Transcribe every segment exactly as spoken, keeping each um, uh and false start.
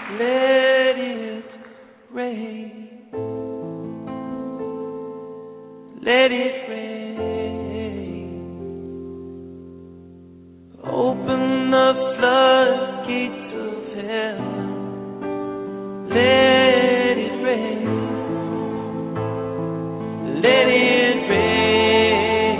Let it rain. Let it rain. Open the floodgates of heaven. Let it rain. Let it rain.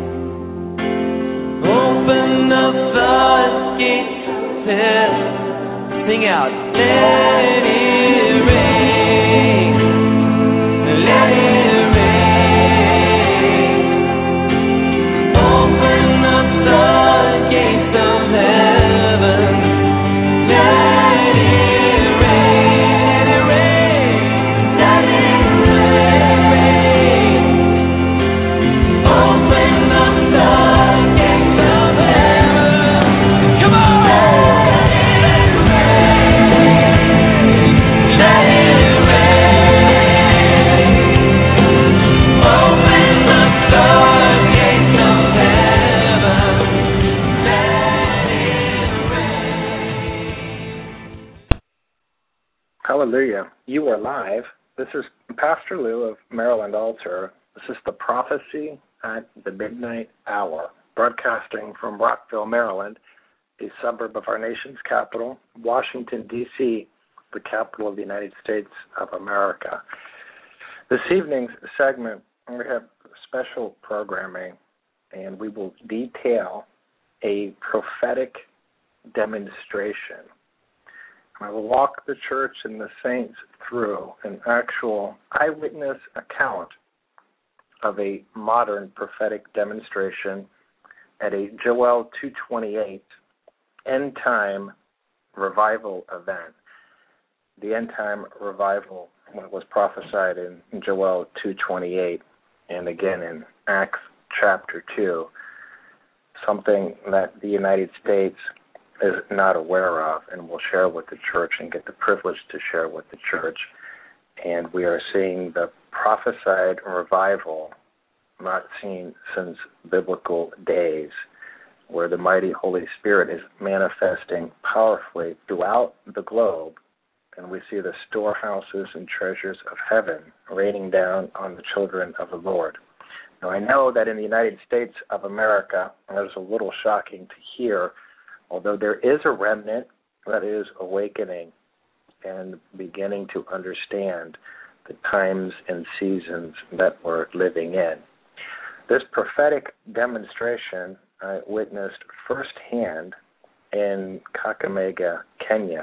Open the floodgates of heaven. Sing out. Let it rain. Let it rain. Open the floodgates of heaven. Let it rain. Let it rain. Open the floodgates of heaven. Come on. Hallelujah. You are live. This is Pastor Lou of Maryland Altar. This is the Prophecy at the Midnight Hour, broadcasting from Rockville, Maryland, a suburb of our nation's capital, Washington, D C, the capital of the United States of America. This evening's segment, we have special programming, and we will detail a prophetic demonstration. I will walk the church and the saints through an actual eyewitness account of a modern prophetic demonstration at a Joel two twenty-eight end-time revival event. The end-time revival was prophesied in Joel two twenty-eight and again in Acts chapter two, something that the United States is not aware of and will share with the church and get the privilege to share with the church. And we are seeing the prophesied revival not seen since biblical days, where the mighty Holy Spirit is manifesting powerfully throughout the globe, and we see the storehouses and treasures of heaven raining down on the children of the Lord. Now, I know that in the United States of America, and it was a little shocking to hear, although there is a remnant that is awakening and beginning to understand the times and seasons that we're living in. This prophetic demonstration I witnessed firsthand in Kakamega, Kenya,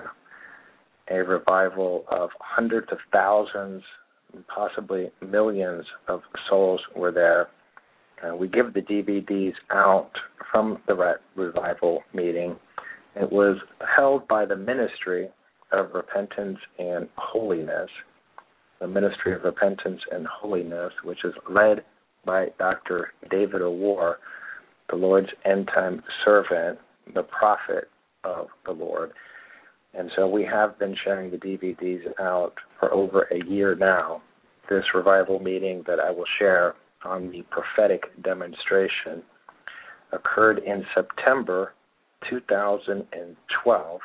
a revival of hundreds of thousands, possibly millions of souls were there. Uh, we give the D V Ds out from the revival meeting. It was held by the Ministry of Repentance and Holiness, the Ministry of Repentance and Holiness, which is led by Doctor David O'War, the Lord's end-time servant, the prophet of the Lord. And so we have been sharing the D V Ds out for over a year now. This revival meeting that I will share on the prophetic demonstration occurred in September two thousand twelve,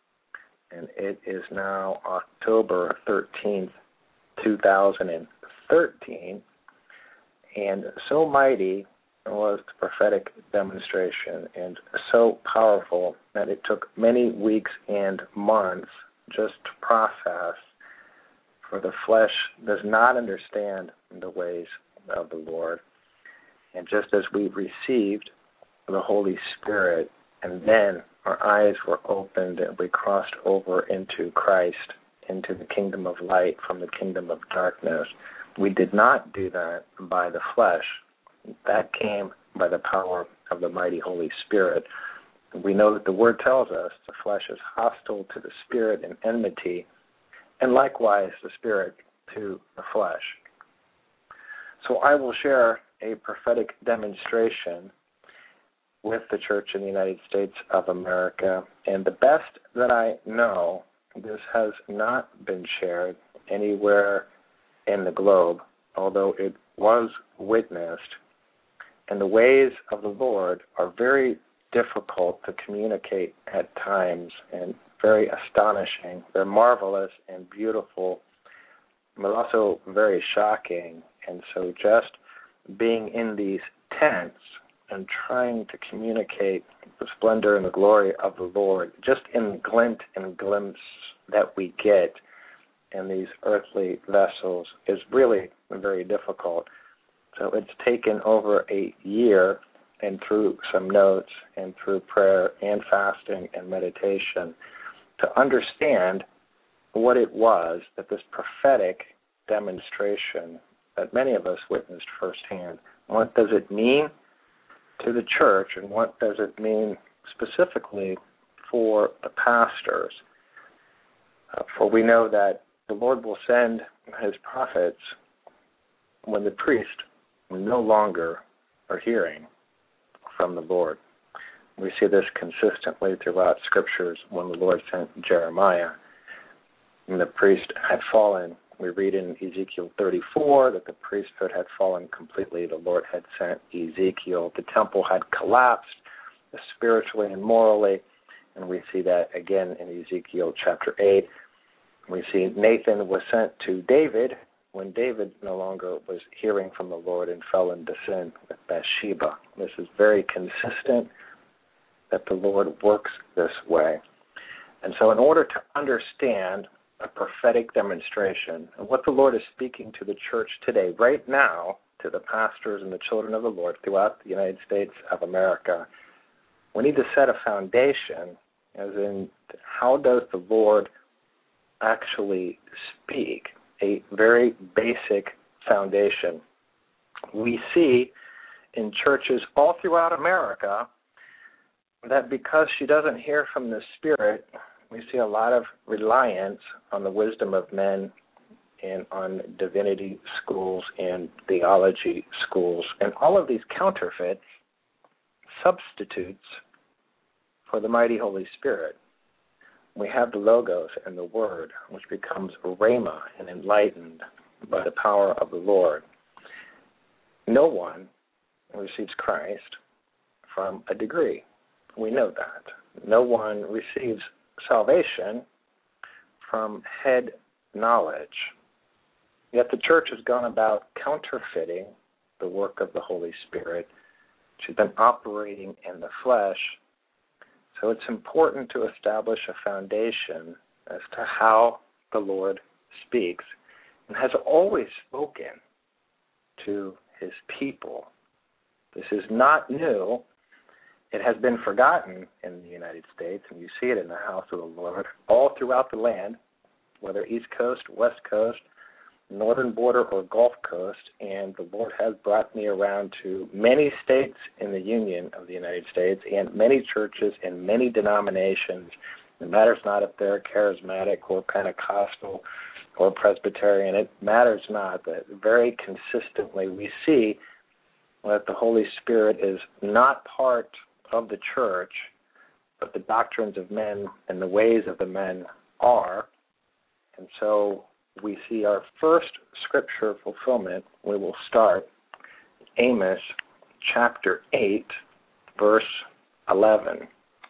and it is now October thirteenth, two thousand thirteen, and so mighty was the prophetic demonstration and so powerful that it took many weeks and months just to process, for the flesh does not understand the ways of the Lord. And just as we received the Holy Spirit, and then our eyes were opened and we crossed over into Christ, into the kingdom of light from the kingdom of darkness, we did not do that by the flesh. That came by the power of the mighty Holy Spirit. We know that the Word tells us the flesh is hostile to the Spirit and enmity, and likewise the Spirit to the flesh. So I will share a prophetic demonstration with the church in the United States of America, and the best that I know, this has not been shared anywhere in the globe, although it was witnessed. And the ways of the Lord are very difficult to communicate at times, and very astonishing. They're marvelous and beautiful, but also very shocking. And so just being in these tents and trying to communicate the splendor and the glory of the Lord, just in glint and glimpse that we get in these earthly vessels, is really very difficult. So it's taken over a year, and through some notes and through prayer and fasting and meditation, to understand what it was that this prophetic demonstration that many of us witnessed firsthand, what does it mean to the church, and what does it mean specifically for the pastors? Uh, for we know that the Lord will send his prophets when the priests no longer are hearing from the Lord. We see this consistently throughout Scriptures. When the Lord sent Jeremiah, and the priest had fallen, we read in Ezekiel thirty-four that the priesthood had fallen completely. The Lord had sent Ezekiel. The temple had collapsed spiritually and morally, and we see that again in Ezekiel chapter eight. We see Nathan was sent to David when David no longer was hearing from the Lord and fell into sin with Bathsheba. This is very consistent that the Lord works this way. And so in order to understand a prophetic demonstration and what the Lord is speaking to the church today, right now, to the pastors and the children of the Lord throughout the United States of America, we need to set a foundation, as in how does the Lord actually speak? A very basic foundation. We see in churches all throughout America that because she doesn't hear from the Spirit, we see a lot of reliance on the wisdom of men and on divinity schools and theology schools, and all of these counterfeit substitutes for the mighty Holy Spirit. We have the Logos and the Word, which becomes rhema and enlightened by the power of the Lord. No one receives Christ from a degree. We know that. No one receives salvation from head knowledge. Yet the church has gone about counterfeiting the work of the Holy Spirit. She's been operating in the flesh. So it's important to establish a foundation as to how the Lord speaks and has always spoken to his people. This is not new. It has been forgotten in the United States, and you see it in the house of the Lord all throughout the land, whether East Coast, West Coast, northern border, or Gulf Coast, and the Lord has brought me around to many states in the Union of the United States and many churches and many denominations. It matters not if they're charismatic or Pentecostal or Presbyterian. It matters not that very consistently we see that the Holy Spirit is not part of the church, but the doctrines of men and the ways of the men are. And so we see our first scripture fulfillment. We will start Amos chapter eight, verse eleven.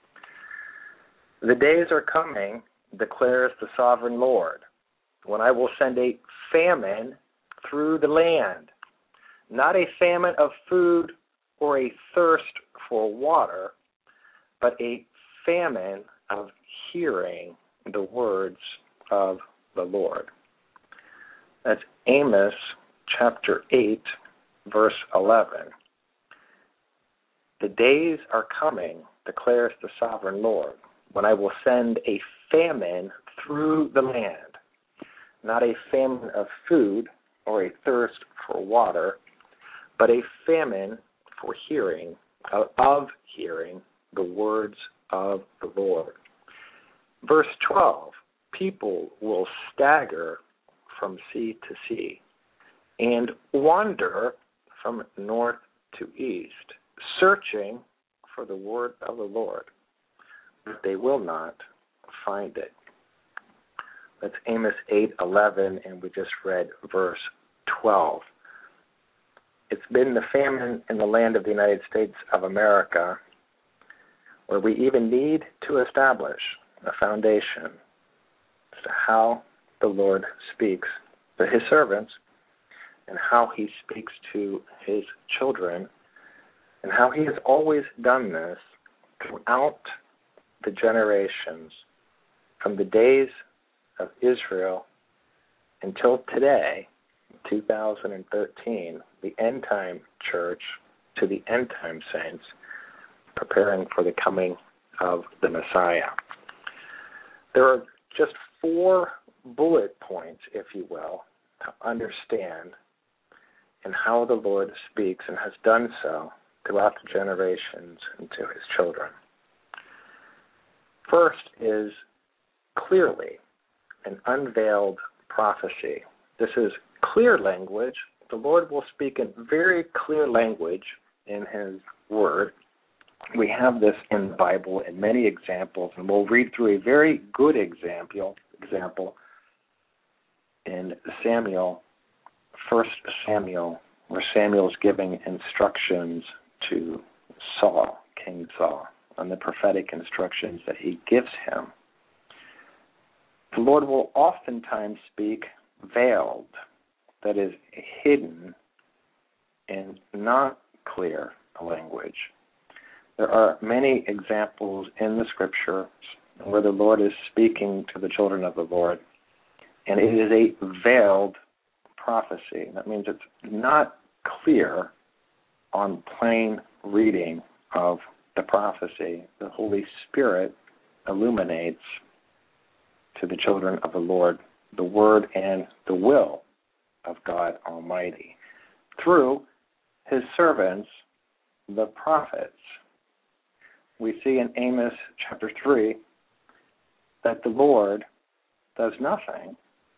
The days are coming, declares the sovereign Lord, when I will send a famine through the land, not a famine of food or a thirst for water, but a famine of hearing the words of the Lord. That's Amos chapter eight, verse eleven. The days are coming, declares the sovereign Lord, when I will send a famine through the land, not a famine of food or a thirst for water, but a famine for hearing, of, of hearing the words of the Lord. Verse twelve, people will stagger from sea to sea and wander from north to east, searching for the word of the Lord, but they will not find it. That's Amos eight eleven, and we just read verse twelve. It's been the famine in the land of the United States of America where we even need to establish a foundation as to how the Lord speaks to his servants and how he speaks to his children and how he has always done this throughout the generations from the days of Israel until today, two thousand thirteen, the end time church to the end time saints preparing for the coming of the Messiah. There are just four bullet points, if you will, to understand and how the Lord speaks and has done so throughout the generations and to his children. First is clearly an unveiled prophecy. This is clear language. The Lord will speak in very clear language in his word. We have this in the Bible in many examples, and we'll read through a very good example, example in Samuel, First Samuel, where Samuel is giving instructions to Saul, King Saul, on the prophetic instructions that he gives him. The Lord will oftentimes speak veiled, that is, hidden in not clear language. There are many examples in the Scriptures where the Lord is speaking to the children of the Lord, and it is a veiled prophecy. That means it's not clear on plain reading of the prophecy. The Holy Spirit illuminates to the children of the Lord the word and the will of God Almighty through his servants, the prophets. We see in Amos chapter three that the Lord does nothing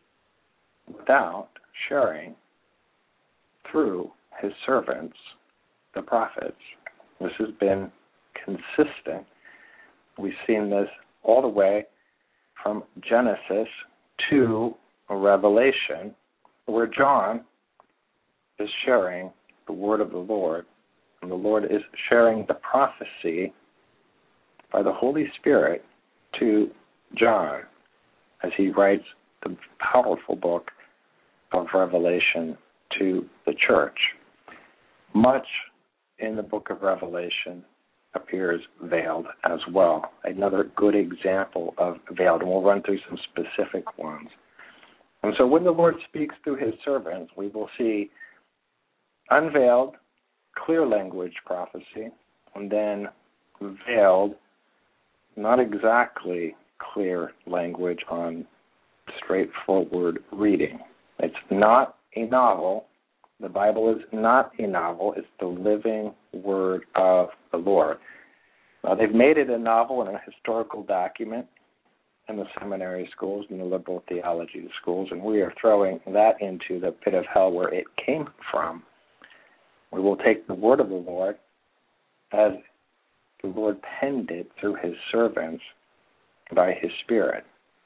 without sharing through his servants, the prophets. This has been consistent. We've seen this all the way from Genesis to Revelation, where John is sharing the word of the Lord, and the Lord is sharing the prophecy by the Holy Spirit to John as he writes the powerful book of Revelation to the church. Much in the book of Revelation appears veiled as well. Another good example of veiled, and we'll run through some specific ones. And so when the Lord speaks through his servants, we will see unveiled, clear language prophecy, and then veiled, not exactly clear language on straightforward reading. It's not a novel. The Bible is not a novel. It's the living word of the Lord. Now, they've made it a novel and a historical document in the seminary schools and the liberal theology schools, and we are throwing that into the pit of hell where it came from. We will take the word of the Lord as the Lord penned it through his servants by his Spirit.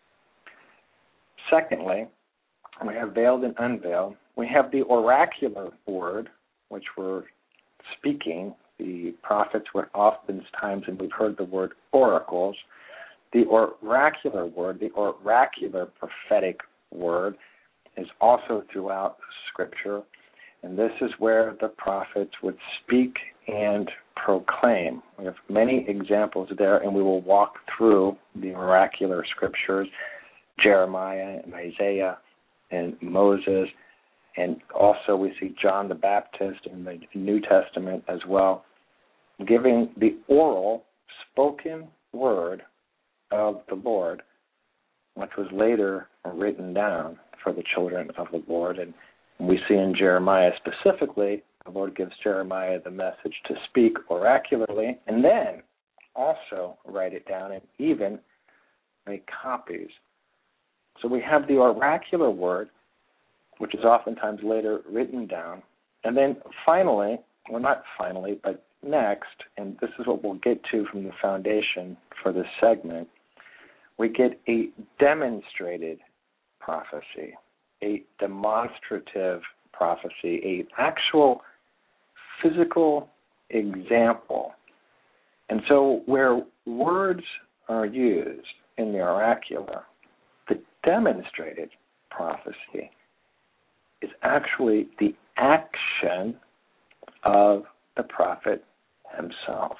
Secondly, we have veiled and unveiled. We have the oracular word, which we're speaking. The prophets were oftentimes, and we've heard the word oracles. The oracular word, the oracular prophetic word, is also throughout Scripture. And this is where the prophets would speak and proclaim. We have many examples there, and we will walk through the oracular scriptures, Jeremiah and Isaiah and Moses, and also we see John the Baptist in the New Testament as well, giving the oral, spoken word of the Lord, which was later written down for the children of the Lord. And we see in Jeremiah specifically, the Lord gives Jeremiah the message to speak oracularly and then also write it down and even make copies. So we have the oracular word, which is oftentimes later written down. And then finally, well, not finally, but next, and this is what we'll get to from the foundation for this segment, we get a demonstrated prophecy, a demonstrative prophecy, an actual physical example. And so where words are used in the oracular. The demonstrated prophecy is actually the action of the prophet himself.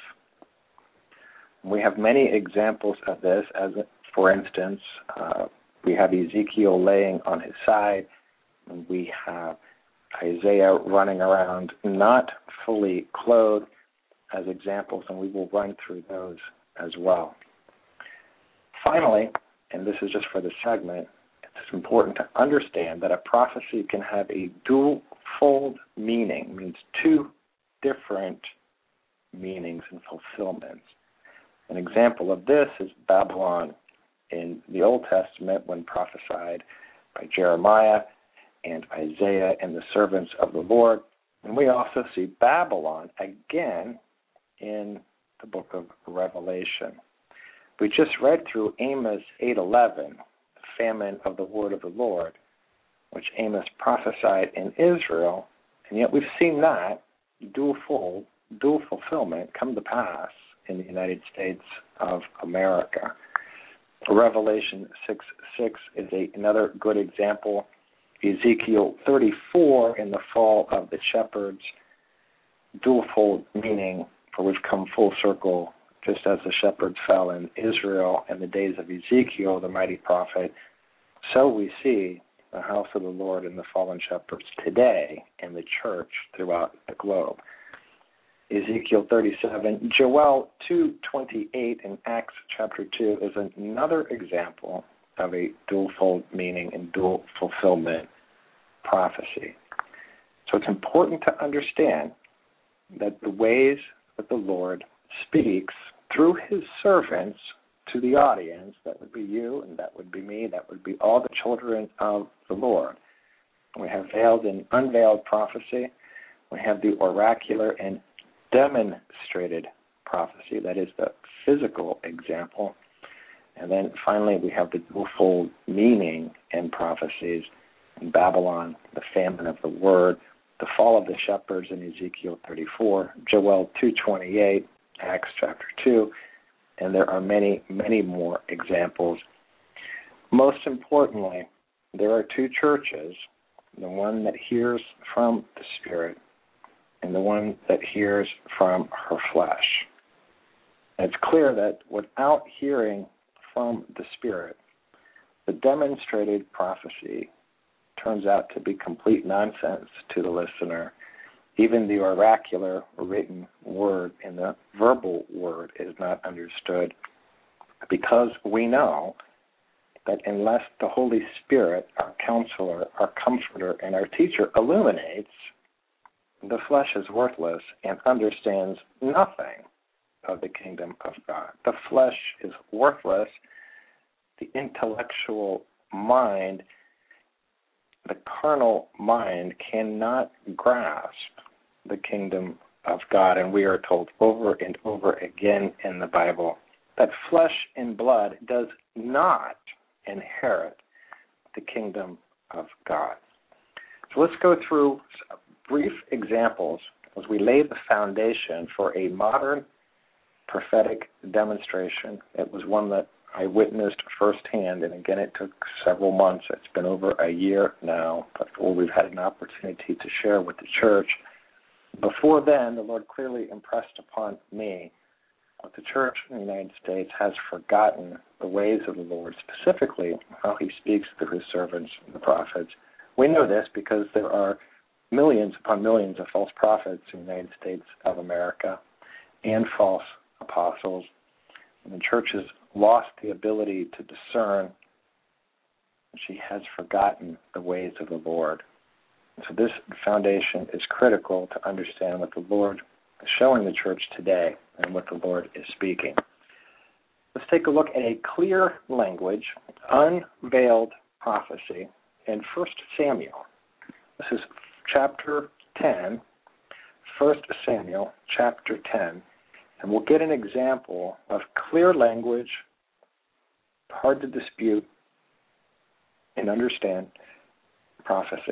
We have many examples of this, as for instance, uh, we have Ezekiel laying on his side, and we have Isaiah running around not fully clothed as examples, and we will run through those as well. Finally, and this is just for the segment, it's important to understand that a prophecy can have a dual-fold meaning, means two different meanings and fulfillments. An example of this is Babylon in the Old Testament when prophesied by Jeremiah and Isaiah and the servants of the Lord. And we also see Babylon again in the book of Revelation. We just read through Amos eight eleven, the famine of the word of the Lord, which Amos prophesied in Israel, and yet we've seen that dual-fold, dual fulfillment come to pass in the United States of America. Revelation six six is a, another good example. Ezekiel thirty-four in the fall of the shepherds, dual-fold meaning for which come full circle, just as the shepherds fell in Israel in the days of Ezekiel, the mighty prophet, so we see the house of the Lord and the fallen shepherds today in the church throughout the globe. Ezekiel thirty-seven, Joel two twenty-eight in Acts chapter two is another example of a dual-fold meaning and dual fulfillment prophecy. So it's important to understand that the ways that the Lord speaks through his servants to the audience, that would be you and that would be me, that would be all the children of the Lord. We have veiled and unveiled prophecy. We have the oracular and demonstrated prophecy, that is the physical example. And then finally we have the dual-fold meaning in prophecies in Babylon, the famine of the word, the fall of the shepherds in Ezekiel thirty-four, Joel two twenty-eight, Acts chapter two, and there are many, many more examples. Most importantly, there are two churches, the one that hears from the Spirit and the one that hears from her flesh. And it's clear that without hearing from the Spirit, the demonstrated prophecy turns out to be complete nonsense to the listener. Even the oracular written word and the verbal word is not understood, because we know that unless the Holy Spirit, our counselor, our comforter, and our teacher illuminates, the flesh is worthless and understands nothing of the kingdom of God. The flesh is worthless. The intellectual mind, the carnal mind, cannot grasp the kingdom of God. And we are told over and over again in the Bible that flesh and blood does not inherit the kingdom of God. So let's go through brief examples as we lay the foundation for a modern prophetic demonstration. It was one that I witnessed firsthand, and again, it took several months. It's been over a year now before we've had an opportunity to share with the church. Before then, the Lord clearly impressed upon me that the church in the United States has forgotten the ways of the Lord, specifically how he speaks through his servants, the prophets. We know this because there are millions upon millions of false prophets in the United States of America and false apostles. And the church has lost the ability to discern. She has forgotten the ways of the Lord. So this foundation is critical to understand what the Lord is showing the church today and what the Lord is speaking. Let's take a look at a clear language, unveiled prophecy in First Samuel. This is chapter ten, First Samuel chapter ten. And we'll get an example of clear language, hard to dispute and understand prophecy.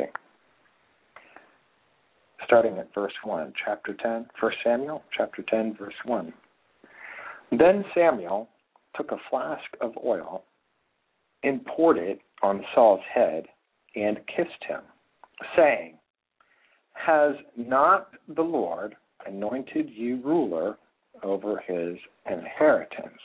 Starting at verse one, chapter ten, First Samuel, chapter ten, verse one. Then Samuel took a flask of oil and poured it on Saul's head and kissed him, saying, "Has not the Lord anointed you ruler over his inheritance?"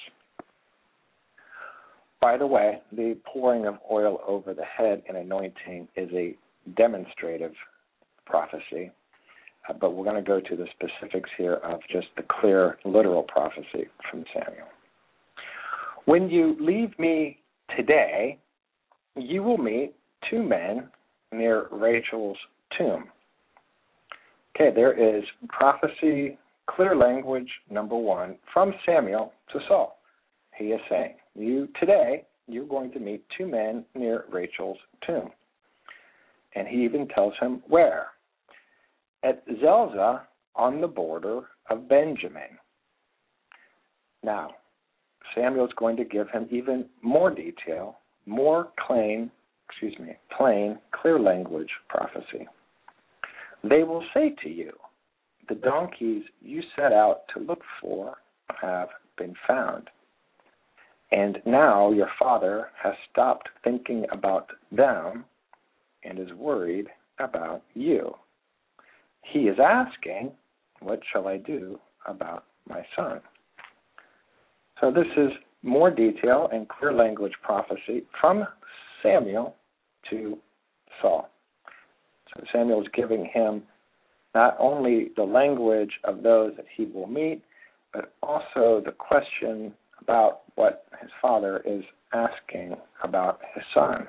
By the way, the pouring of oil over the head and anointing is a demonstrative prophecy, uh, but we're going to go to the specifics here of just the clear, literal prophecy from Samuel. "When you leave me today, you will meet two men near Rachel's tomb." Okay, there is prophecy, clear language, number one, from Samuel to Saul. He is saying, you today, you're going to meet two men near Rachel's tomb. And he even tells him where. At Zelzah, on the border of Benjamin. Now, Samuel's going to give him even more detail, more plain, excuse me, plain, clear language prophecy. "They will say to you, the donkeys you set out to look for have been found. And now your father has stopped thinking about them and is worried about you. He is asking, what shall I do about my son?" So this is more detail and clear language prophecy from Samuel to Saul. So Samuel is giving him not only the language of those that he will meet, but also the question about what his father is asking about his son.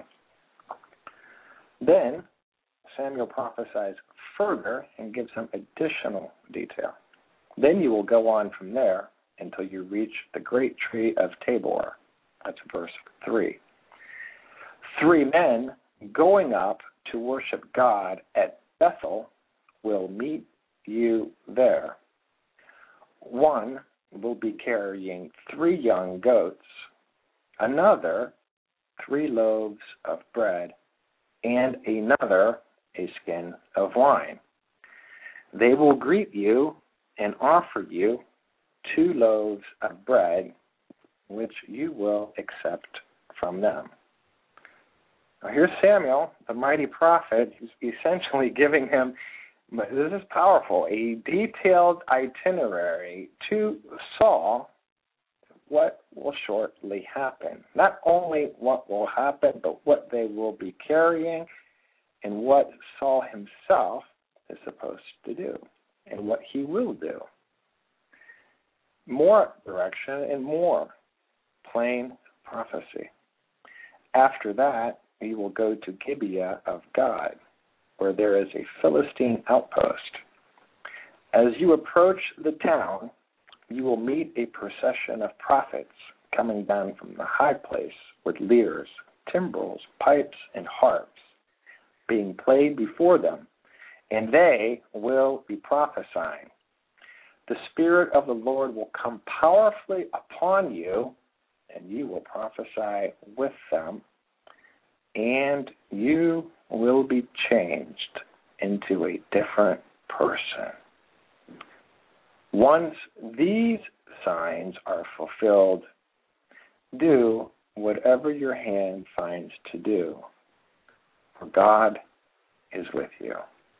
Then Samuel prophesies further and gives him additional detail. "Then you will go on from there until you reach the great tree of Tabor." That's verse three. "Three men going up to worship God at Bethel will meet you there. One will be carrying three young goats, another three loaves of bread, and another a skin of wine. They will greet you and offer you two loaves of bread, which you will accept from them." Now here's Samuel, the mighty prophet, who's essentially giving him, this is powerful, a detailed itinerary to Saul, what will shortly happen. Not only what will happen, but what they will be carrying and what Saul himself is supposed to do and what he will do. More direction and more plain prophecy. After that, we will go to Gibeah of God, where there is a Philistine outpost. As you approach the town, you will meet a procession of prophets coming down from the high place with lyres, timbrels, pipes, and harps being played before them, and they will be prophesying. The Spirit of the Lord will come powerfully upon you, and you will prophesy with them, and you will be changed into a different person. Once these signs are fulfilled, do whatever your hand finds to do, for God is with you.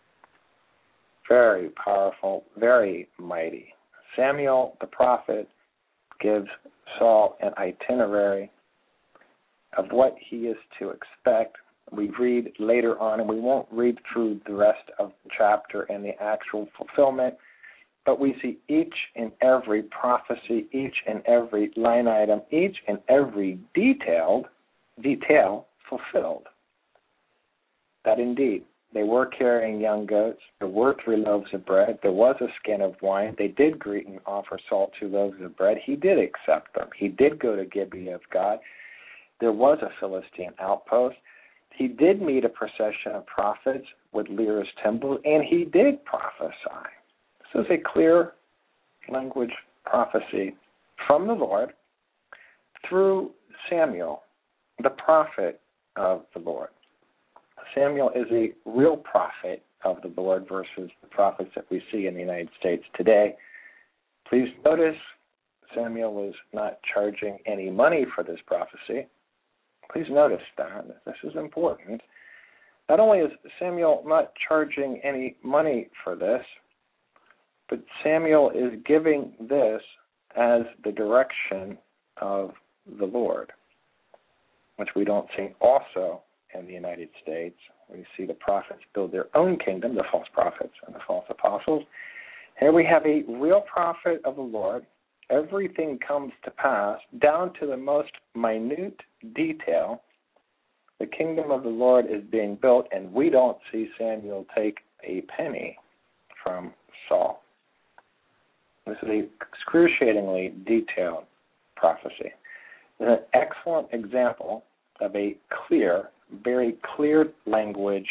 Very powerful, very mighty. Samuel the prophet gives Saul an itinerary of what he is to expect. We read later on, and we won't read through the rest of the chapter and the actual fulfillment, but we see each and every prophecy, each and every line item, each and every detailed detail fulfilled. That indeed, they were carrying young goats. There were three loaves of bread. There was a skin of wine. They did greet and offer Saul two loaves of bread. He did accept them. He did go to Gibeah of God. There was a Philistine outpost. He did meet a procession of prophets with lyres, timbrels, and he did prophesy. This is a clear language prophecy from the Lord through Samuel, the prophet of the Lord. Samuel is a real prophet of the Lord versus the prophets that we see in the United States today. Please notice Samuel was not charging any money for this prophecy. Please notice that. This is important. Not only is Samuel not charging any money for this, but Samuel is giving this as the direction of the Lord, which we don't see also in the United States. We see the prophets build their own kingdom, the false prophets and the false apostles. Here we have a real prophet of the Lord. Everything comes to pass down to the most minute detail. The kingdom of the Lord is being built, and we don't see Samuel take a penny from Saul. This is an excruciatingly detailed prophecy. It's an excellent example of a clear, very clear language,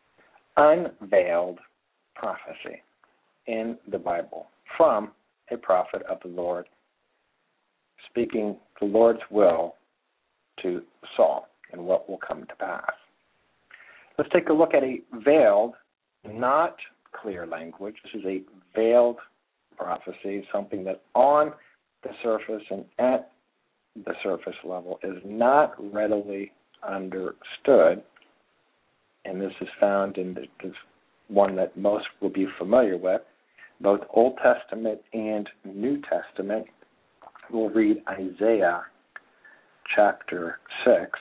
unveiled prophecy in the Bible from a prophet of the Lord, speaking the Lord's will to Saul and what will come to pass. Let's take a look at a veiled, not clear language. This is a veiled prophecy, something that on the surface and at the surface level is not readily understood. And this is found in the, the one that most will be familiar with, both Old Testament and New Testament. We'll read Isaiah chapter six.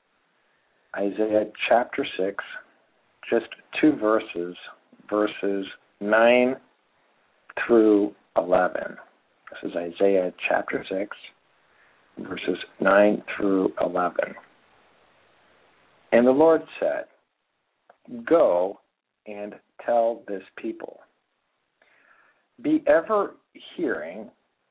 Isaiah chapter six, just two verses, verses nine through eleven. This is Isaiah chapter six, verses nine through eleven. And the Lord said, "Go and tell this people, be ever hearing,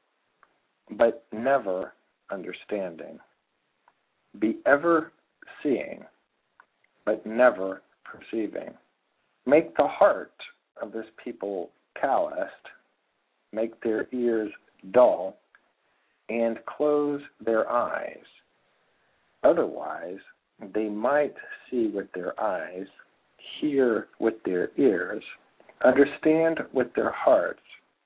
but never understanding. Be ever seeing, but never perceiving. Make the heart of this people calloused, make their ears dull, and close their eyes. Otherwise, they might see with their eyes, hear with their ears, understand with their hearts,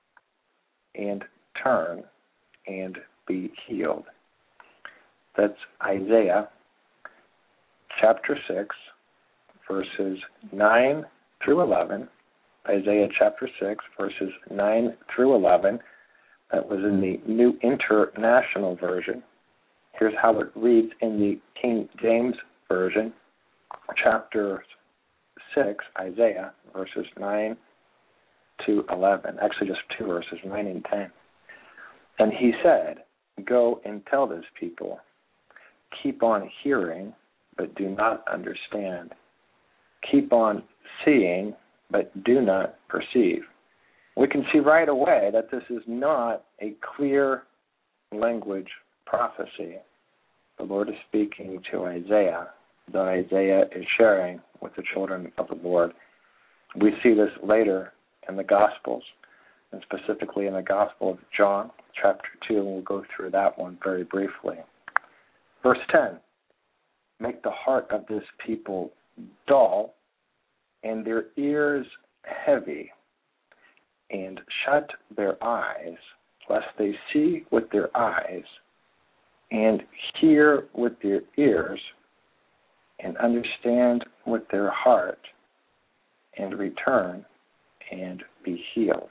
and turn and be healed." That's Isaiah chapter six, verses nine through eleven. Isaiah chapter six, verses nine through eleven. That was in the New International Version. Here's how it reads in the King James Version, chapter six, Isaiah, verses nine to eleven. Actually, just two verses, nine and ten. "And he said, go and tell this people, keep on hearing, but do not understand. Keep on seeing, but do not perceive." We can see right away that this is not a clear language prophecy. The Lord is speaking to Isaiah, that Isaiah is sharing with the children of the Lord. We see this later in the Gospels, and specifically in the Gospel of John, chapter two, and we'll go through that one very briefly. Verse ten, "Make the heart of this people dull, and their ears heavy, and shut their eyes, lest they see with their eyes, and hear with their ears, and understand with their heart, and return and be healed."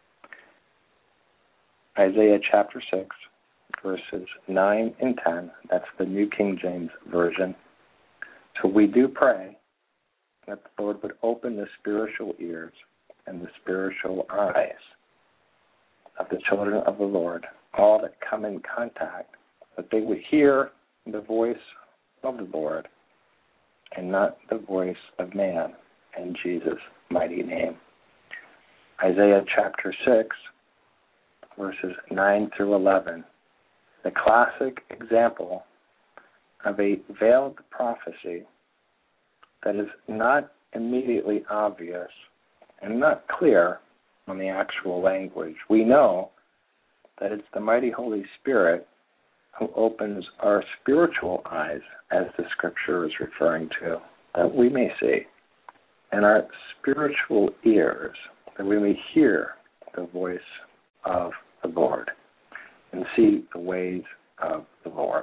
Isaiah chapter six, verses nine and ten. That's the New King James Version. So we do pray that the Lord would open the spiritual ears and the spiritual eyes of the children of the Lord, all that come in contact, that they would hear the voice of the Lord and not the voice of man, in Jesus' mighty name. Isaiah chapter six, verses nine through eleven, the classic example of a veiled prophecy that is not immediately obvious and not clear on the actual language. We know that it's the mighty Holy Spirit who opens our spiritual eyes, as the Scripture is referring to, that we may see, and our spiritual ears, that we may hear the voice of the Lord. and see the ways of the Lord.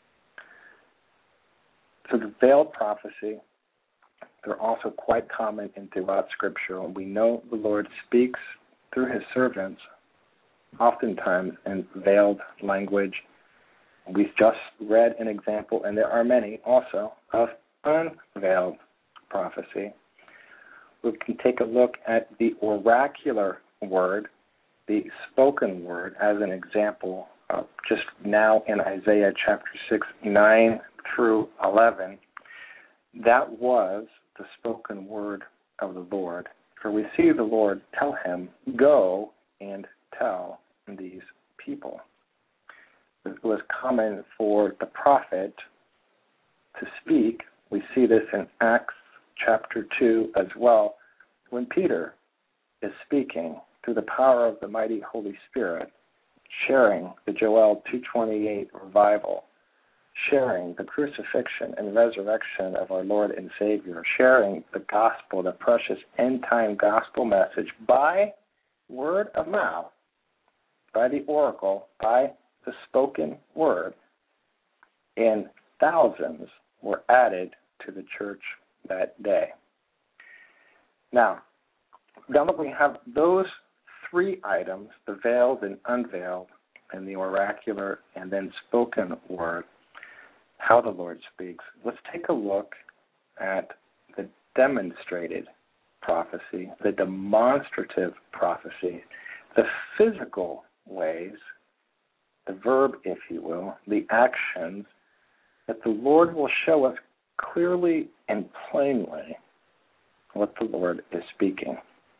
So the veiled prophecy, they're also quite common in throughout Scripture. We know the Lord speaks through his servants, oftentimes in veiled language. We just read an example, and there are many also, of unveiled prophecy. We can take a look at the oracular word, the spoken word, as an example, uh, just now in Isaiah chapter six, nine through eleven. That was the spoken word of the Lord. For we see the Lord tell him, go and tell these people. It was common for the prophet to speak. We see this in Acts chapter two as well, when Peter is speaking through the power of the mighty Holy Spirit, sharing the Joel two twenty-eight revival, sharing the crucifixion and resurrection of our Lord and Savior, sharing the gospel, the precious end-time gospel message by word of mouth, by the oracle, by the spoken word, and thousands were added to the church that day. Now, now that we have those three items, the veiled and unveiled, and the oracular and then spoken word, how the Lord speaks, let's take a look at the demonstrated prophecy, the demonstrative prophecy, the physical ways, the verb, if you will, the actions that the Lord will show us clearly and plainly what the Lord is speaking.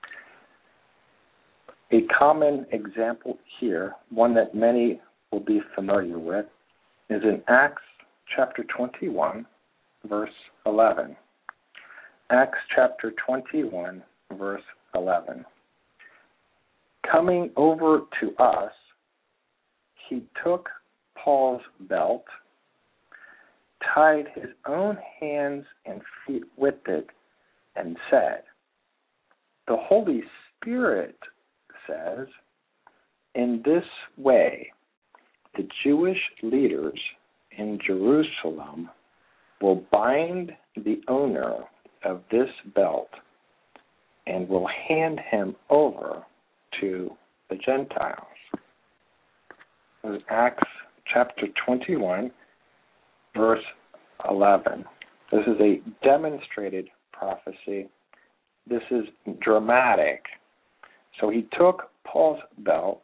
A common example here, one that many will be familiar with, is in Acts chapter twenty-one, verse eleven. Acts chapter twenty-one, verse eleven. Coming over to us, he took Paul's belt, tied his own hands and feet with it, and said, the Holy Spirit says, in this way, the Jewish leaders in Jerusalem will bind the owner of this belt and will hand him over to the Gentiles. This is Acts chapter twenty-one, verse eleven. This is a demonstrated prophecy. This is dramatic. So he took Paul's belt,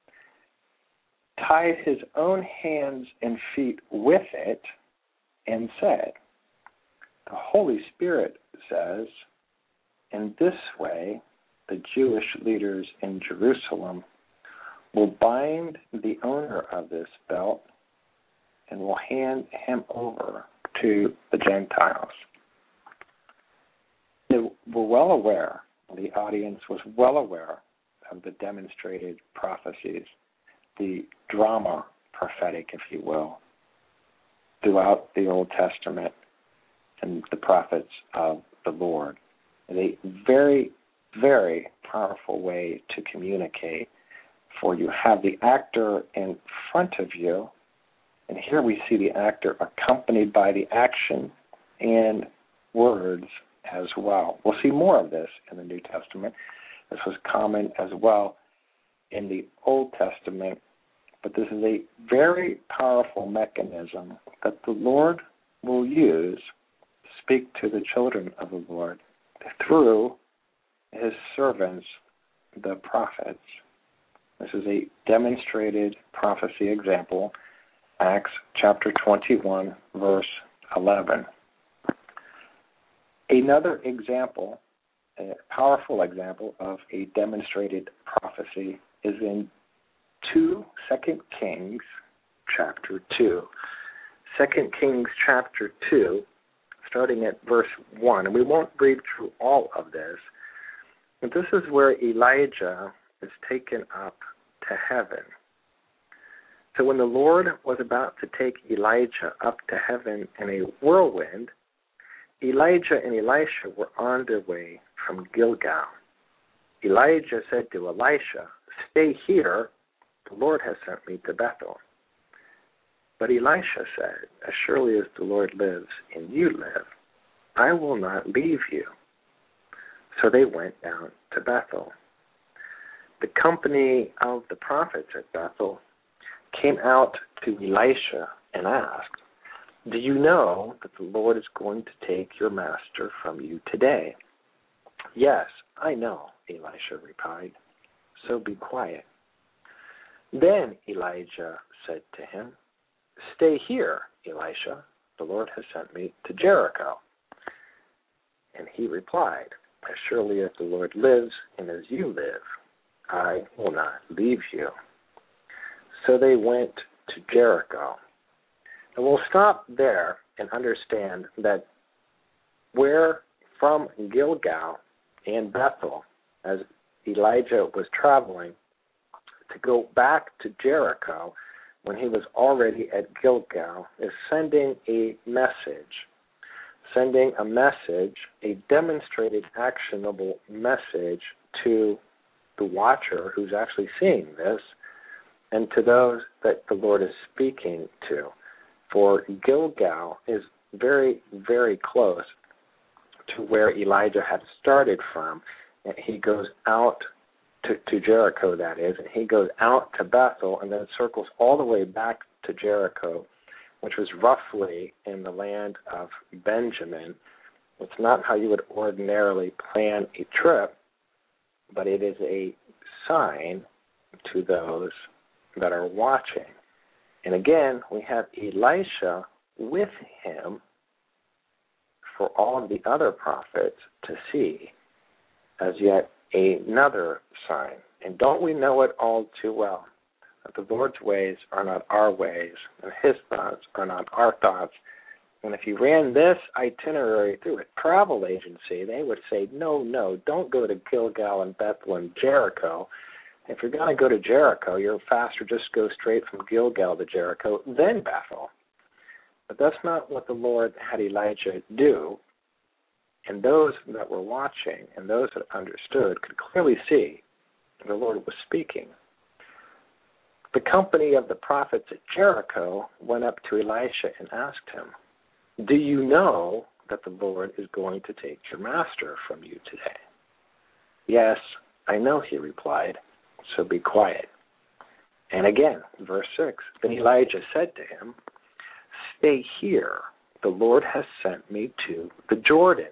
tied his own hands and feet with it, and said, the Holy Spirit says, in this way, the Jewish leaders in Jerusalem will bind the owner of this belt and will hand him over to the Gentiles. They were well aware, the audience was well aware of the demonstrated prophecies, the drama prophetic, if you will, throughout the Old Testament and the prophets of the Lord. And a very, very powerful way to communicate, for you have the actor in front of you, and here we see the actor accompanied by the action and words as well. We'll see more of this in the New Testament. This was common as well in the Old Testament, but this is a very powerful mechanism that the Lord will use to speak to the children of the Lord through his servants, the prophets. This is a demonstrated prophecy example, Acts chapter twenty-one, verse eleven. Another example, a powerful example of a demonstrated prophecy is in two Second Kings chapter two. Second Kings chapter two, starting at verse one. And we won't read through all of this, but this is where Elijah is taken up to heaven. So when the Lord was about to take Elijah up to heaven in a whirlwind, Elijah and Elisha were on their way from Gilgal. Elijah said to Elisha, stay here the Lord has sent me to Bethel." But Elisha said, "As surely as the Lord lives and you live, I will not leave you." So they went down to Bethel. The company of the prophets at Bethel came out to Elisha and asked, "Do you know that the Lord is going to take your master from you today?" "Yes, I know," Elisha replied. "So be quiet." Then Elijah said to him, "Stay here, Elisha. The Lord has sent me to Jericho." And he replied, "As surely as the Lord lives and as you live, I will not leave you." So they went to Jericho. And we'll stop there and understand that where from Gilgal and Bethel, as Elijah was traveling, to go back to Jericho when he was already at Gilgal, is sending a message. Sending a message, a demonstrated, actionable message to the watcher who's actually seeing this, and to those that the Lord is speaking to. For Gilgal is very, very close to where Elijah had started from. And he goes out to, to Jericho, that is, and he goes out to Bethel and then circles all the way back to Jericho, which was roughly in the land of Benjamin. It's not how you would ordinarily plan a trip, but it is a sign to those that are watching. And again, we have Elisha with him for all of the other prophets to see as yet another sign. And don't we know it all too well, that the Lord's ways are not our ways, and his thoughts are not our thoughts. And if you ran this itinerary through a travel agency, they would say, no, no, don't go to Gilgal and Bethel and Jericho. If you're going to go to Jericho, you're faster just go straight from Gilgal to Jericho, then Bethel. But that's not what the Lord had Elijah do. And those that were watching and those that understood could clearly see the Lord was speaking. The company of the prophets at Jericho went up to Elisha and asked him, "Do you know that the Lord is going to take your master from you today?" "Yes, I know," he replied, "so be quiet." And again, verse six, then Elijah said to him, "Stay here. The Lord has sent me to the Jordan."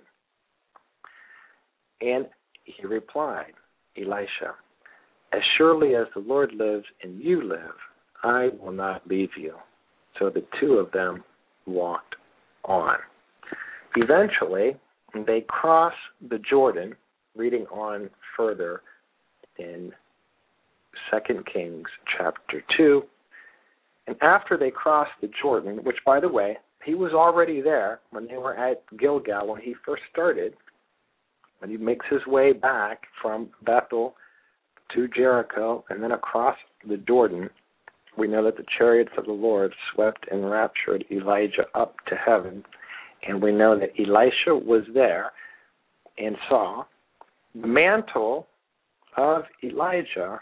And he replied, Elisha, "As surely as the Lord lives and you live, I will not leave you." So the two of them walked on. Eventually, they cross the Jordan, reading on further in Second Kings chapter two. And after they crossed the Jordan, which, by the way, he was already there when they were at Gilgal when he first started, when he makes his way back from Bethel to Jericho and then across the Jordan, we know that the chariots of the Lord swept and raptured Elijah up to heaven. And we know that Elisha was there and saw the mantle of Elijah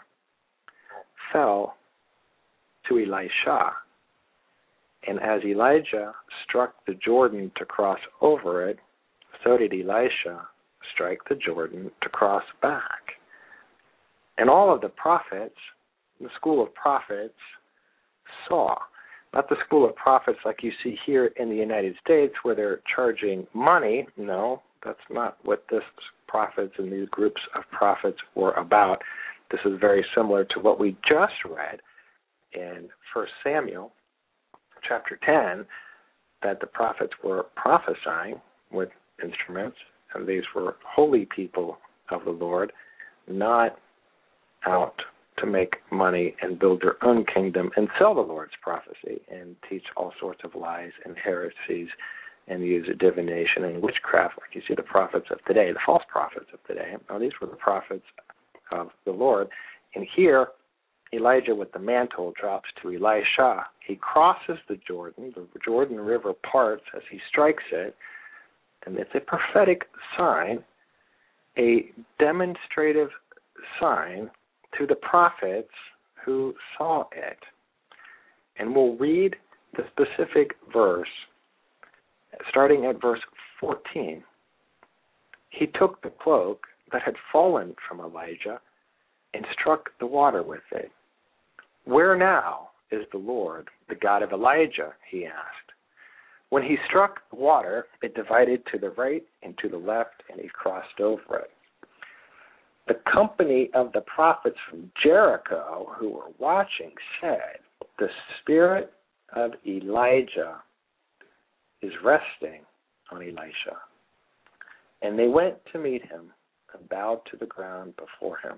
fell to Elisha. And as Elijah struck the Jordan to cross over it, so did Elisha strike the Jordan to cross back. And all of the prophets, the school of prophets, saw, not the school of prophets like you see here in the United States where they're charging money. No, that's not what this prophets and these groups of prophets were about. This is very similar to what we just read in First Samuel chapter ten, that the prophets were prophesying with instruments, and these were holy people of the Lord, not out to make money and build their own kingdom and sell the Lord's prophecy and teach all sorts of lies and heresies and use divination and witchcraft like you see the prophets of today, the false prophets of today. Now, these were the prophets of the Lord. And here, Elijah with the mantle drops to Elisha. He crosses the Jordan. The Jordan River parts as he strikes it. And it's a prophetic sign, a demonstrative sign to the prophets who saw it. And we'll read the specific verse, starting at verse fourteen. He took the cloak that had fallen from Elijah and struck the water with it. Where now is the Lord, the God of Elijah? He asked. When he struck the water, it divided to the right and to the left, and he crossed over it. The company of the prophets from Jericho who were watching said, the spirit of Elijah is resting on Elisha. And they went to meet him and bowed to the ground before him.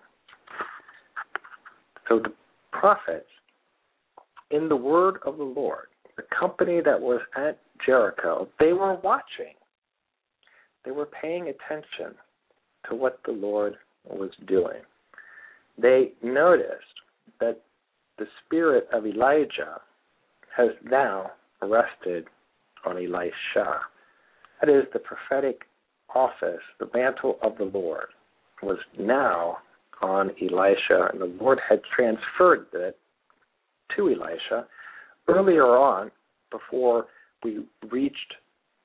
So the prophets, in the word of the Lord, the company that was at Jericho, they were watching. They were paying attention to what the Lord was doing. They noticed that the spirit of Elijah has now rested on Elisha. That is, the prophetic office, the mantle of the Lord, was now on Elisha, and the Lord had transferred it to Elisha. Earlier on, before we reached,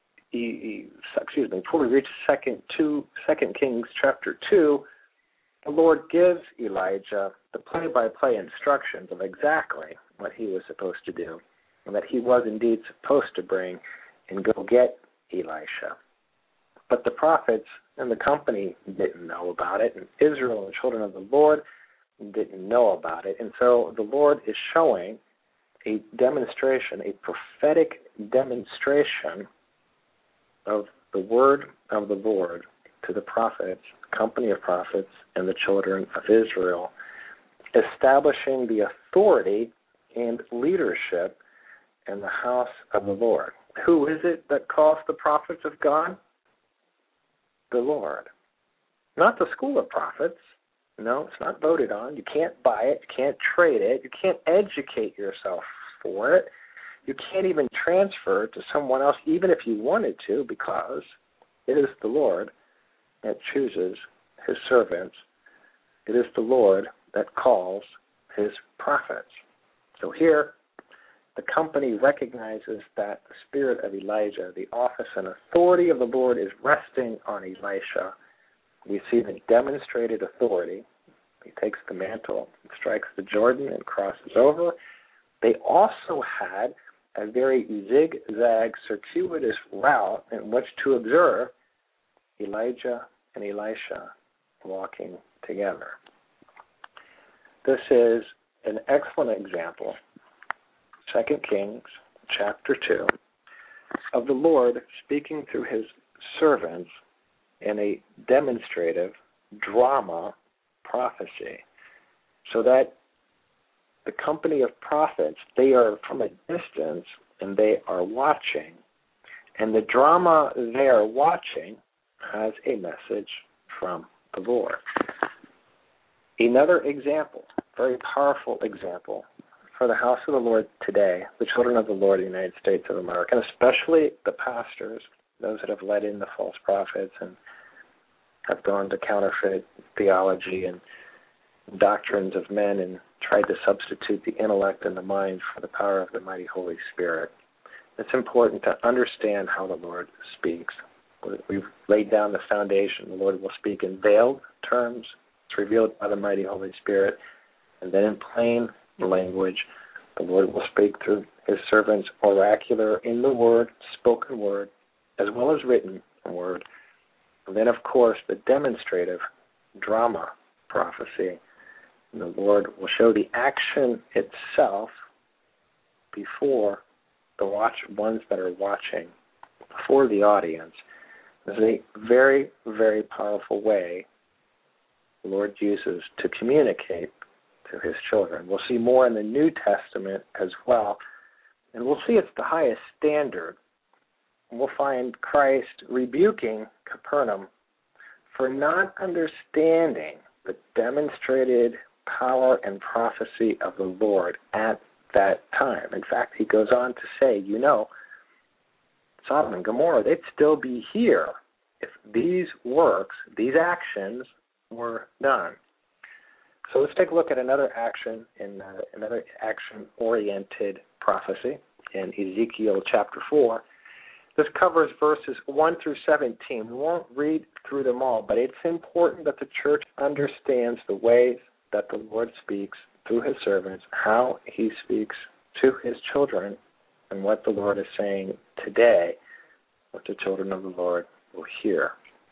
excuse me, before we reached Second two, Second Kings chapter two, the Lord gives Elijah the play-by-play instructions of exactly what he was supposed to do, and that he was indeed supposed to bring and go get Elisha. But the prophets and the company didn't know about it, and Israel and the children of the Lord didn't know about it. And so the Lord is showing a demonstration, a prophetic demonstration of the word of the Lord to the prophets, the company of prophets, and the children of Israel, establishing the authority and leadership in the house of the Lord. Who is it that calls the prophets of God? The Lord. Not the school of prophets. No, it's not voted on. You can't buy it. You can't trade it. You can't educate yourself for it. You can't even transfer it to someone else, even if you wanted to, because it is the Lord that chooses his servants. It is the Lord that calls his prophets. So here, the company recognizes that the spirit of Elijah, the office and authority of the Lord, is resting on Elisha. We see the demonstrated authority. He takes the mantle, strikes the Jordan, and crosses over. They also had a very zigzag, circuitous route in which to observe Elijah and Elisha walking together. This is an excellent example, Second Kings chapter two, of the Lord speaking through his servants in a demonstrative drama prophecy, so that the company of prophets, they are from a distance and they are watching, and the drama they are watching has a message from the Lord. Another example, very powerful example for the house of the Lord today, the children of the Lord in the United States of America, and especially the pastors, those that have led in the false prophets and have gone to counterfeit theology and doctrines of men and tried to substitute the intellect and the mind for the power of the mighty Holy Spirit. It's important to understand how the Lord speaks. We've laid down the foundation. The Lord will speak in veiled terms. It's revealed by the mighty Holy Spirit. And then in plain language, the Lord will speak through his servants, oracular in the word, spoken word, as well as written word. And then, of course, the demonstrative drama prophecy. And the Lord will show the action itself before the watch ones that are watching, before the audience. This is a very, very powerful way the Lord uses to communicate to his children. We'll see more in the New Testament as well, and we'll see it's the highest standard. We'll find Christ rebuking Capernaum for not understanding the demonstrated power and prophecy of the Lord at that time. In fact, he goes on to say, you know, Sodom and Gomorrah, they'd still be here if these works, these actions were done. So let's take a look at another action in uh, another action-oriented prophecy in Ezekiel chapter four. This covers verses one through seventeen. We won't read through them all, but it's important that the church understands the ways that the Lord speaks through his servants, how he speaks to his children, and what the Lord is saying today, what the children of the Lord will hear.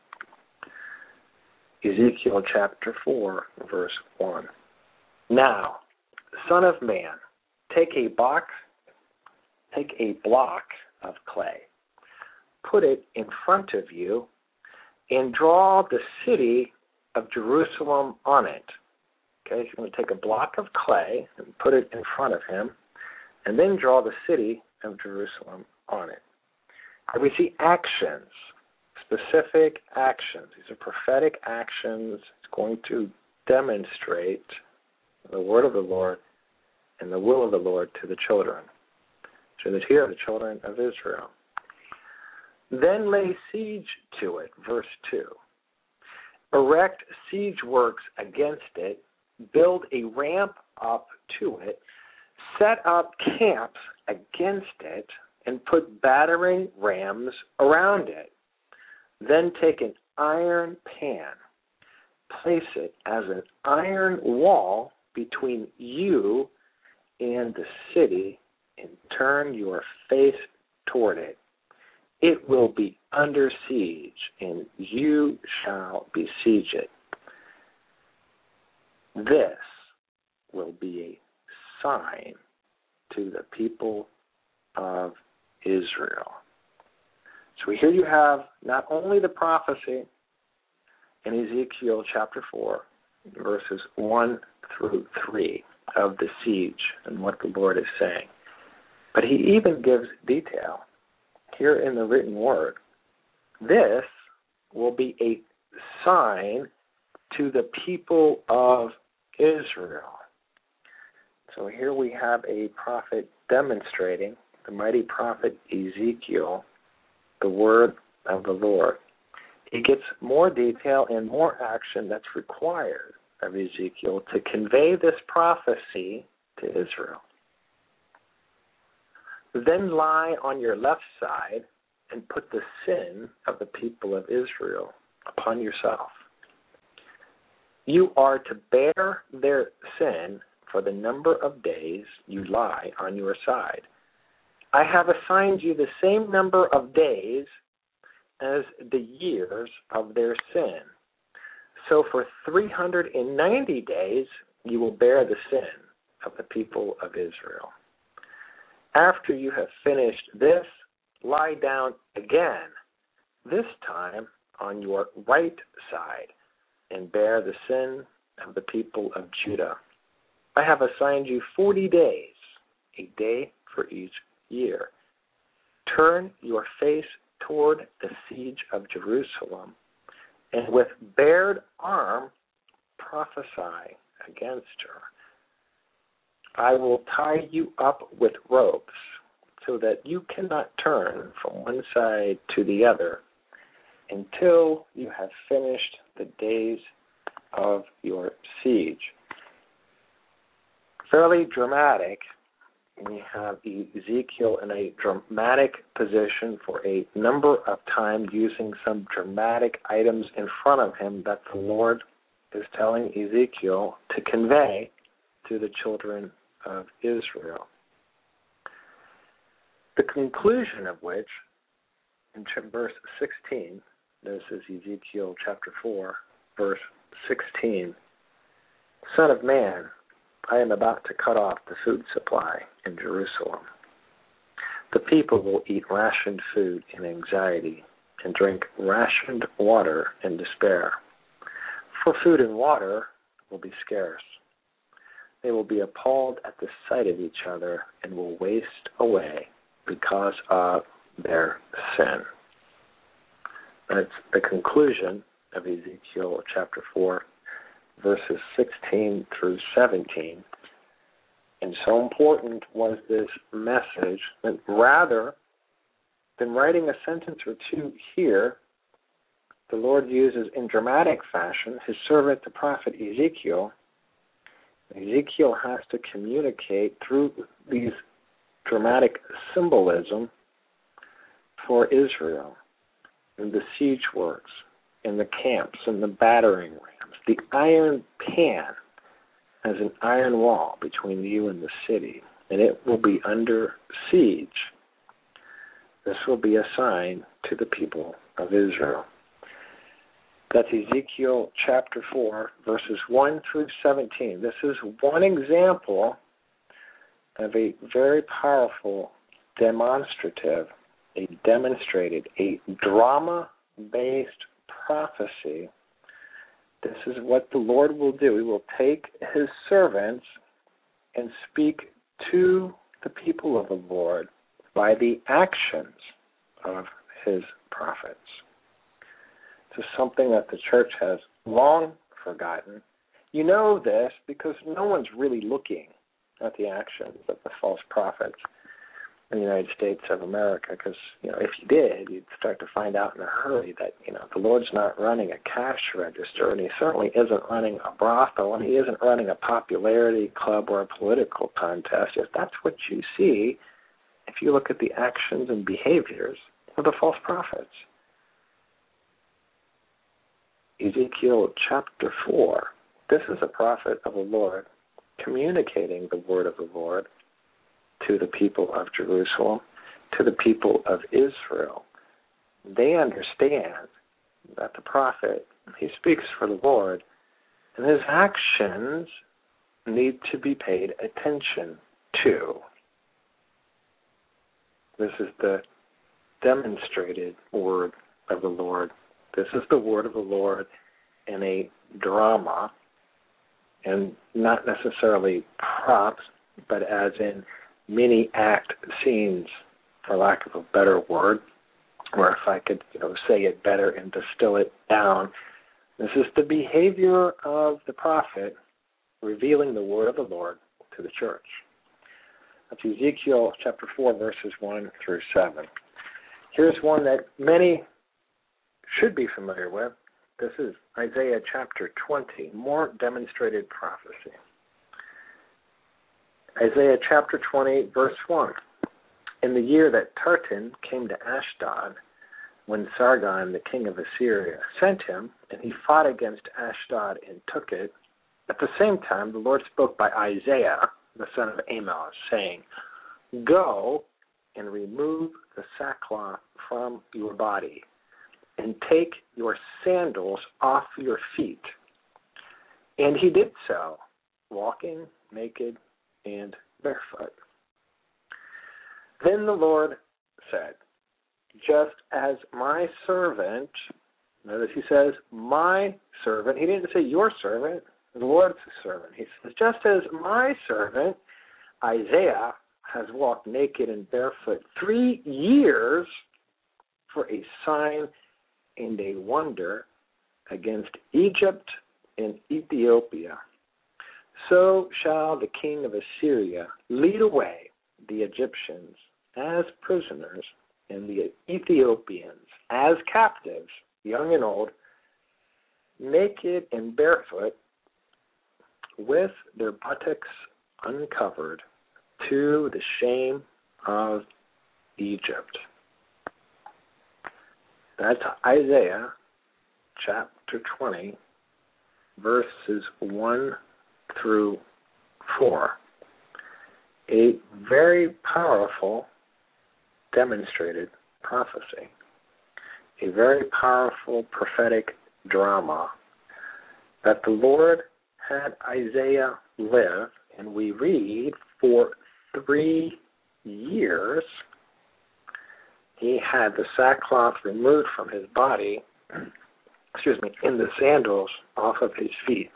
Ezekiel chapter four, verse one. Now, son of man, take a box, take a block of clay, put it in front of you, and draw the city of Jerusalem on it. Okay, so you're going to take a block of clay and put it in front of him, and then draw the city of Jerusalem on it. And we see actions, specific actions. These are prophetic actions. It's going to demonstrate the word of the Lord and the will of the Lord to the children. So that here are the children of Israel. Then lay siege to it, verse two. Erect siege works against it, build a ramp up to it, set up camps against it, and put battering rams around it. Then take an iron pan, place it as an iron wall between you and the city, and turn your face toward it. It will be under siege, and you shall besiege it. This will be a sign to the people of Israel. So here you have not only the prophecy in Ezekiel chapter four, verses one through three of the siege and what the Lord is saying, but he even gives detail here in the written word. This will be a sign to the people of Israel. So here we have a prophet demonstrating, the mighty prophet Ezekiel, the word of the Lord. It gets more detail and more action that's required of Ezekiel to convey this prophecy to Israel. Then lie on your left side and put the sin of the people of Israel upon yourself. You are to bear their sin for the number of days you lie on your side. I have assigned you the same number of days as the years of their sin. So for three hundred ninety days you will bear the sin of the people of Israel. After you have finished this, lie down again, this time on your right side, and bear the sin of the people of Judah. I have assigned you forty days, a day for each year. Turn your face toward the siege of Jerusalem, and with bared arm prophesy against her. I will tie you up with ropes so that you cannot turn from one side to the other until you have finished the days of your siege. Fairly dramatic. We have Ezekiel in a dramatic position for a number of times, using some dramatic items in front of him that the Lord is telling Ezekiel to convey to the children of Israel. The conclusion of which, in verse sixteen, this is Ezekiel chapter four, verse sixteen, Son of man, I am about to cut off the food supply in Jerusalem. The people will eat rationed food in anxiety and drink rationed water in despair. For food and water will be scarce. They will be appalled at the sight of each other and will waste away because of their sin. That's the conclusion of Ezekiel chapter four, verses sixteen through seventeen. And so important was this message that rather than writing a sentence or two here, the Lord uses in dramatic fashion his servant, the prophet Ezekiel, Ezekiel has to communicate through these dramatic symbolism for Israel in the siege works, in the camps, in the battering rams. The iron pan has an iron wall between you and the city, and it will be under siege. This will be a sign to the people of Israel. That's Ezekiel chapter four, verses one through seventeen. This is one example of a very powerful demonstrative, a demonstrated, a drama-based prophecy. This is what the Lord will do. He will take his servants and speak to the people of the Lord by the actions of his prophets. This is something that the church has long forgotten. You know this because no one's really looking at the actions of the false prophets in the United States of America, because, you know, if you did, you'd start to find out in a hurry that, you know, the Lord's not running a cash register, and he certainly isn't running a brothel, and he isn't running a popularity club or a political contest. If that's what you see, if you look at the actions and behaviors of the false prophets. Ezekiel chapter four, this is a prophet of the Lord communicating the word of the Lord to the people of Jerusalem, to the people of Israel. They understand that the prophet, he speaks for the Lord, and his actions need to be paid attention to. This is the demonstrated word of the Lord. This is the word of the Lord in a drama, and not necessarily props, but as in mini act scenes, for lack of a better word, or if I could, you know, say it better and distill it down. This is the behavior of the prophet revealing the word of the Lord to the church. That's Ezekiel chapter four, verses one through seven. Here's one that many should be familiar with. This is Isaiah chapter twenty, more demonstrated prophecy. Isaiah chapter twenty, verse one. In the year that Tartan came to Ashdod, when Sargon, the king of Assyria, sent him, and he fought against Ashdod and took it, at the same time the Lord spoke by Isaiah, the son of Amos, saying, Go and remove the sackcloth from your body, and take your sandals off your feet. And he did so, walking naked and barefoot. Then the Lord said, just as my servant, notice he says, my servant, he didn't say your servant, the Lord's servant. He says, just as my servant, Isaiah, has walked naked and barefoot three years for a sign and a wonder against Egypt and Ethiopia, so shall the king of Assyria lead away the Egyptians as prisoners and the Ethiopians as captives, young and old, naked and barefoot, with their buttocks uncovered, to the shame of Egypt. That's Isaiah chapter twenty, verses one through four. A very powerful demonstrated prophecy. A very powerful prophetic drama that the Lord had Isaiah live, and we read, for three years he had the sackcloth removed from his body, excuse me, and the sandals off of his feet.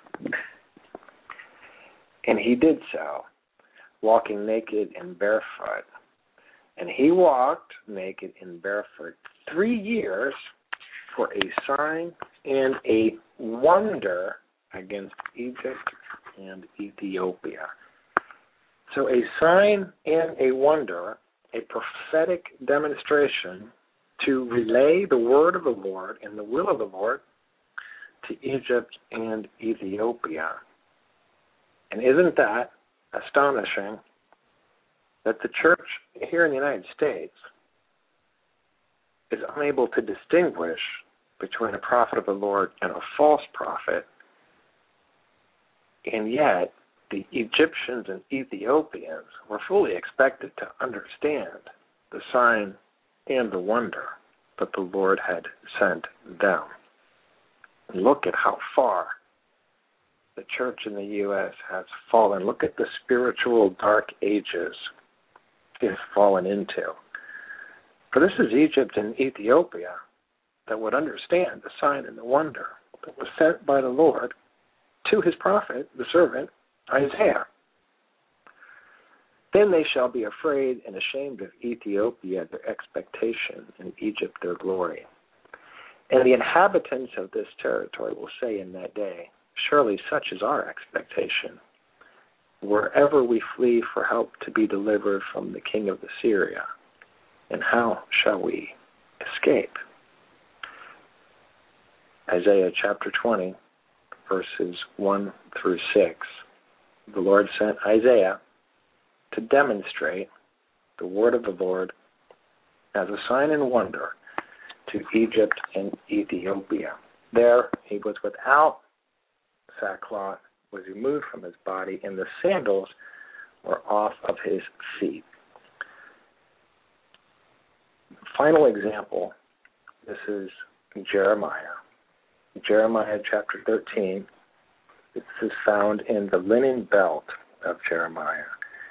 And he did so, walking naked and barefoot. And he walked naked and barefoot three years for a sign and a wonder against Egypt and Ethiopia. So a sign and a wonder, a prophetic demonstration to relay the word of the Lord and the will of the Lord to Egypt and Ethiopia. And isn't that astonishing that the church here in the United States is unable to distinguish between a prophet of the Lord and a false prophet, and yet the Egyptians and Ethiopians were fully expected to understand the sign and the wonder that the Lord had sent them. And look at how far the church in the U S has fallen. Look at the spiritual dark ages it has fallen into. For this is Egypt and Ethiopia that would understand the sign and the wonder that was sent by the Lord to his prophet, the servant, Isaiah. Then they shall be afraid and ashamed of Ethiopia, their expectation, and Egypt, their glory. And the inhabitants of this territory will say in that day, surely such is our expectation. Wherever we flee for help to be delivered from the king of Assyria, and how shall we escape? Isaiah chapter twenty, verses one through six. The Lord sent Isaiah to demonstrate the word of the Lord as a sign and wonder to Egypt and Ethiopia. There he was without sackcloth, was removed from his body, and the sandals were off of his feet. Final example, this is Jeremiah. Jeremiah chapter thirteen. This is found in the linen belt of Jeremiah.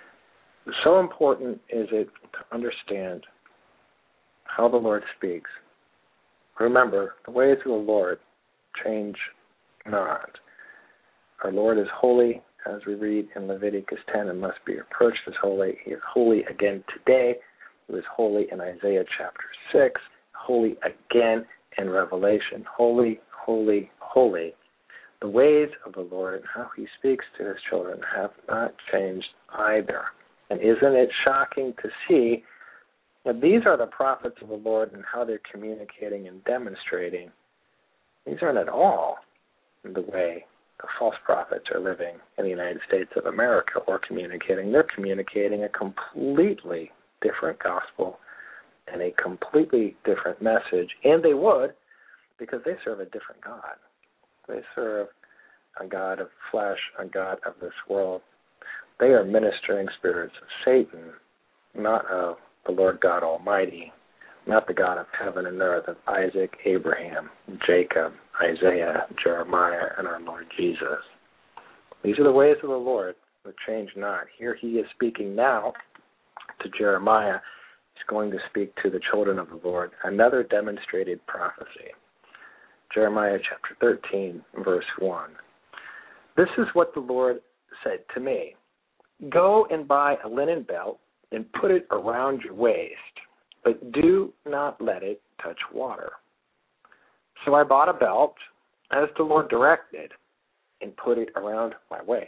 So important is it to understand how the Lord speaks. Remember, the ways of the Lord change not. Our Lord is holy, as we read in Leviticus ten, and must be approached as holy. He is holy again today. He was holy in Isaiah chapter six, holy again in Revelation. Holy, holy, holy. The ways of the Lord and how he speaks to his children have not changed either. And isn't it shocking to see that these are the prophets of the Lord and how they're communicating and demonstrating? These aren't at all the way the false prophets are living in the United States of America or communicating. They're communicating a completely different gospel and a completely different message, and they would because they serve a different God. They serve a God of flesh, a God of this world. They are ministering spirits of Satan, not of the Lord God Almighty, not the God of heaven and earth, of Isaac, Abraham, Jacob, Isaiah, Jeremiah, and our Lord Jesus. These are the ways of the Lord that change not. Here he is speaking now to Jeremiah. He's going to speak to the children of the Lord, another demonstrated prophecy. Jeremiah chapter thirteen, verse one. This is what the Lord said to me. Go and buy a linen belt and put it around your waist, but do not let it touch water. So I bought a belt, as the Lord directed, and put it around my waist.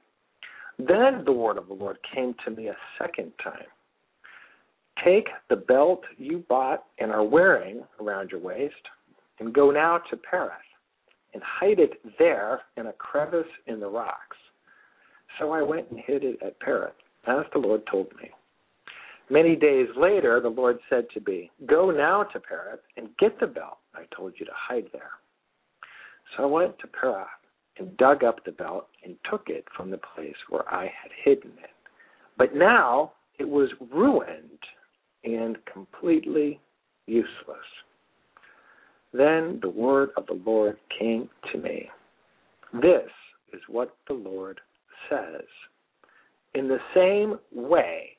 Then the word of the Lord came to me a second time. Take the belt you bought and are wearing around your waist, and go now to Pereth, and hide it there in a crevice in the rocks. So I went and hid it at Pereth, as the Lord told me. Many days later, the Lord said to me, go now to Pereth and get the belt I told you to hide there. So I went to Pereth and dug up the belt and took it from the place where I had hidden it. But now it was ruined and completely useless. Then the word of the Lord came to me. This is what the Lord says. In the same way,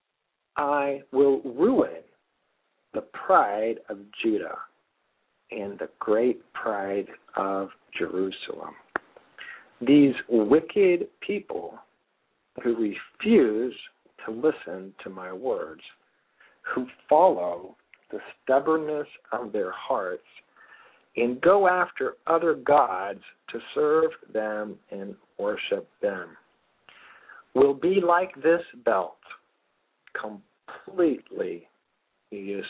I will ruin the pride of Judah and the great pride of Jerusalem. These wicked people who refuse to listen to my words, who follow the stubbornness of their hearts and go after other gods to serve them and worship them, will be like this belt, completely useless.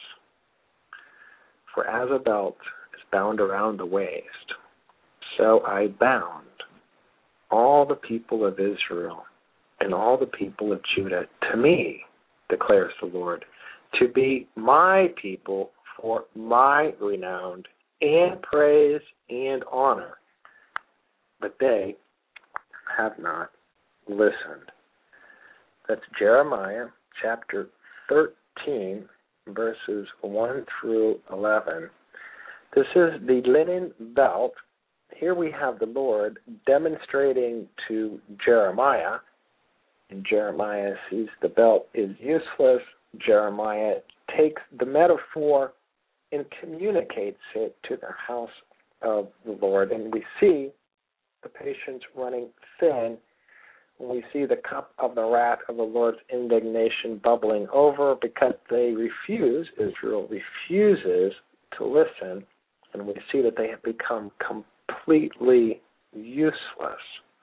For as a belt is bound around the waist, so I bound all the people of Israel and all the people of Judah to me, declares the Lord, to be my people for my renown and praise and honor. But they have not listened. That's Jeremiah chapter thirteen, verses one through eleven. This is the linen belt. Here we have the Lord demonstrating to Jeremiah, and Jeremiah sees the belt is useless. Jeremiah takes the metaphor and communicates it to the house of the Lord, and we see the patience running thin. We see the cup of the wrath of the Lord's indignation bubbling over because they refuse, Israel refuses to listen, and we see that they have become completely useless.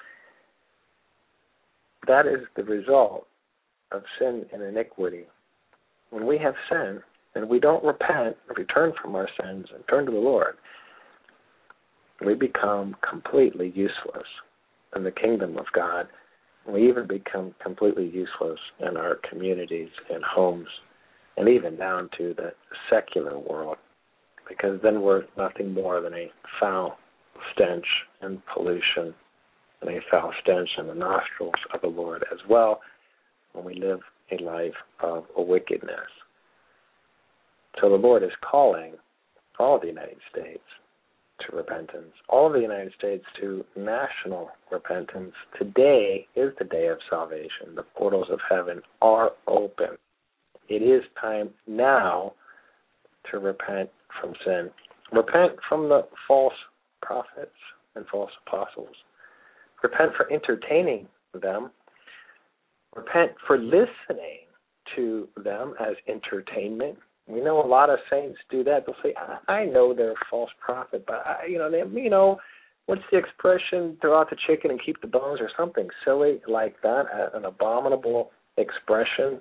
That is the result of sin and iniquity. When we have sin and we don't repent, return from our sins, and turn to the Lord, we become completely useless in the kingdom of God. We even become completely useless in our communities and homes, and even down to the secular world, because then we're nothing more than a foul stench and pollution, and a foul stench in the nostrils of the Lord as well, when we live a life of wickedness. So the Lord is calling all of the United States to repentance, all of the United States to national repentance. Today is the day of salvation. The portals of heaven are open. It is time now to repent from sin. Repent from the false prophets and false apostles. Repent for entertaining them. Repent for listening to them as entertainment. We know a lot of saints do that. They'll say, I, I know they're a false prophet, but, I, you know, they, you know, what's the expression, throw out the chicken and keep the bones, or something silly like that, an abominable expression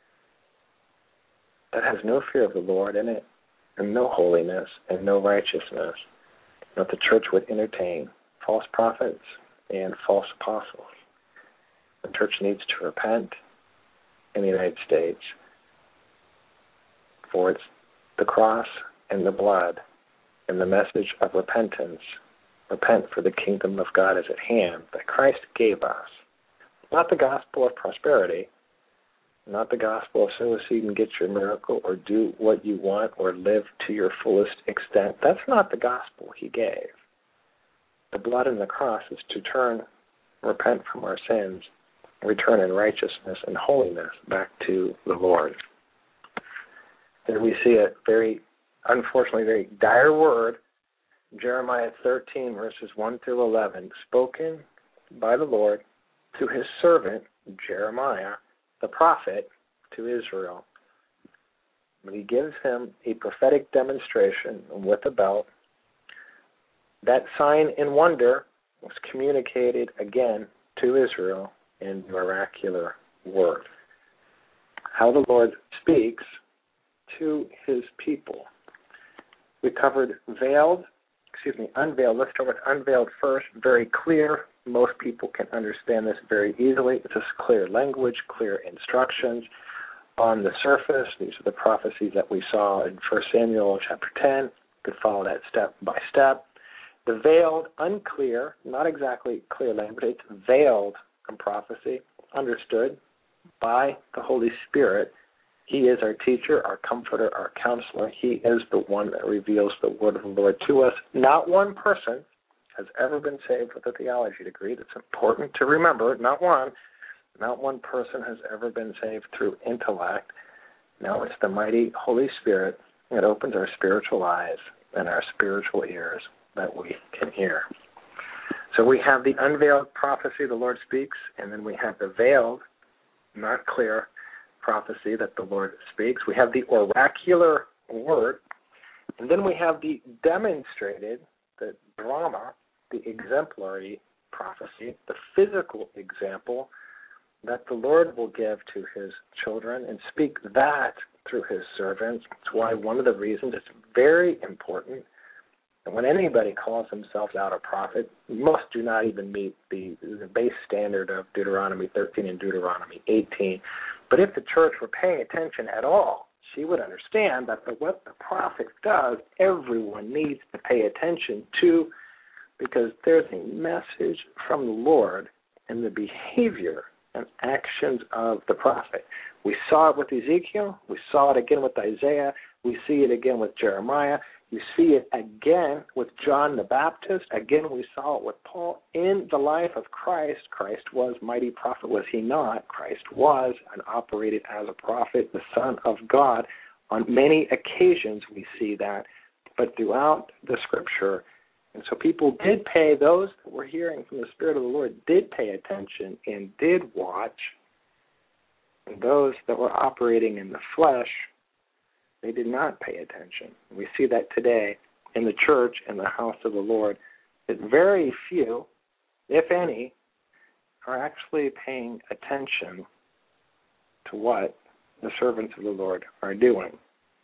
that has no fear of the Lord in it, and no holiness, and no righteousness. That the church would entertain false prophets and false apostles. The church needs to repent in the United States, for it's the cross and the blood and the message of repentance. Repent, for the kingdom of God is at hand, that Christ gave us. Not the gospel of prosperity, not the gospel of sow a seed and get your miracle, or do what you want, or live to your fullest extent. That's not the gospel he gave. The blood and the cross is to turn, repent from our sins, return in righteousness and holiness back to the Lord. Here we see a very, unfortunately, very dire word, Jeremiah thirteen, verses one through eleven, spoken by the Lord to his servant, Jeremiah, the prophet, to Israel. But he gives him a prophetic demonstration with a belt. That sign and wonder was communicated again to Israel in miraculous word. How the Lord speaks to his people. We covered veiled, excuse me, unveiled. Let's start with unveiled first. Very clear. Most people can understand this very easily. It's just clear language, clear instructions. On the surface, these are the prophecies that we saw in First Samuel chapter ten. You could follow that step by step. The veiled, unclear, not exactly clear language, it's veiled in prophecy, understood by the Holy Spirit. He is our teacher, our comforter, our counselor. He is the one that reveals the word of the Lord to us. Not one person has ever been saved with a theology degree. That's important to remember. Not one. Not one person has ever been saved through intellect. No, it's the mighty Holy Spirit that opens our spiritual eyes and our spiritual ears that we can hear. So we have the unveiled prophecy, the Lord speaks, and then we have the veiled, not clear prophecy that the Lord speaks. We have the oracular word, and then we have the demonstrated, the drama, the exemplary prophecy, the physical example that the Lord will give to his children and speak that through his servants. That's why one of the reasons it's very important And when anybody calls themselves out a prophet, most do not even meet the, the base standard of Deuteronomy thirteen and Deuteronomy eighteen. But if the church were paying attention at all, she would understand that the, what the prophet does, everyone needs to pay attention to, because there's a message from the Lord in the behavior and actions of the prophet. We saw it with Ezekiel. We saw it again with Isaiah. We see it again with Jeremiah. You see it again with John the Baptist. Again, we saw it with Paul. In the life of Christ, Christ was mighty prophet, was he not? Christ was and operated as a prophet, the Son of God. On many occasions we see that, but throughout the Scripture. And so people did pay, those that were hearing from the Spirit of the Lord did pay attention and did watch. And those that were operating in the flesh, they did not pay attention. We see that today in the church, in the house of the Lord, that very few, if any, are actually paying attention to what the servants of the Lord are doing.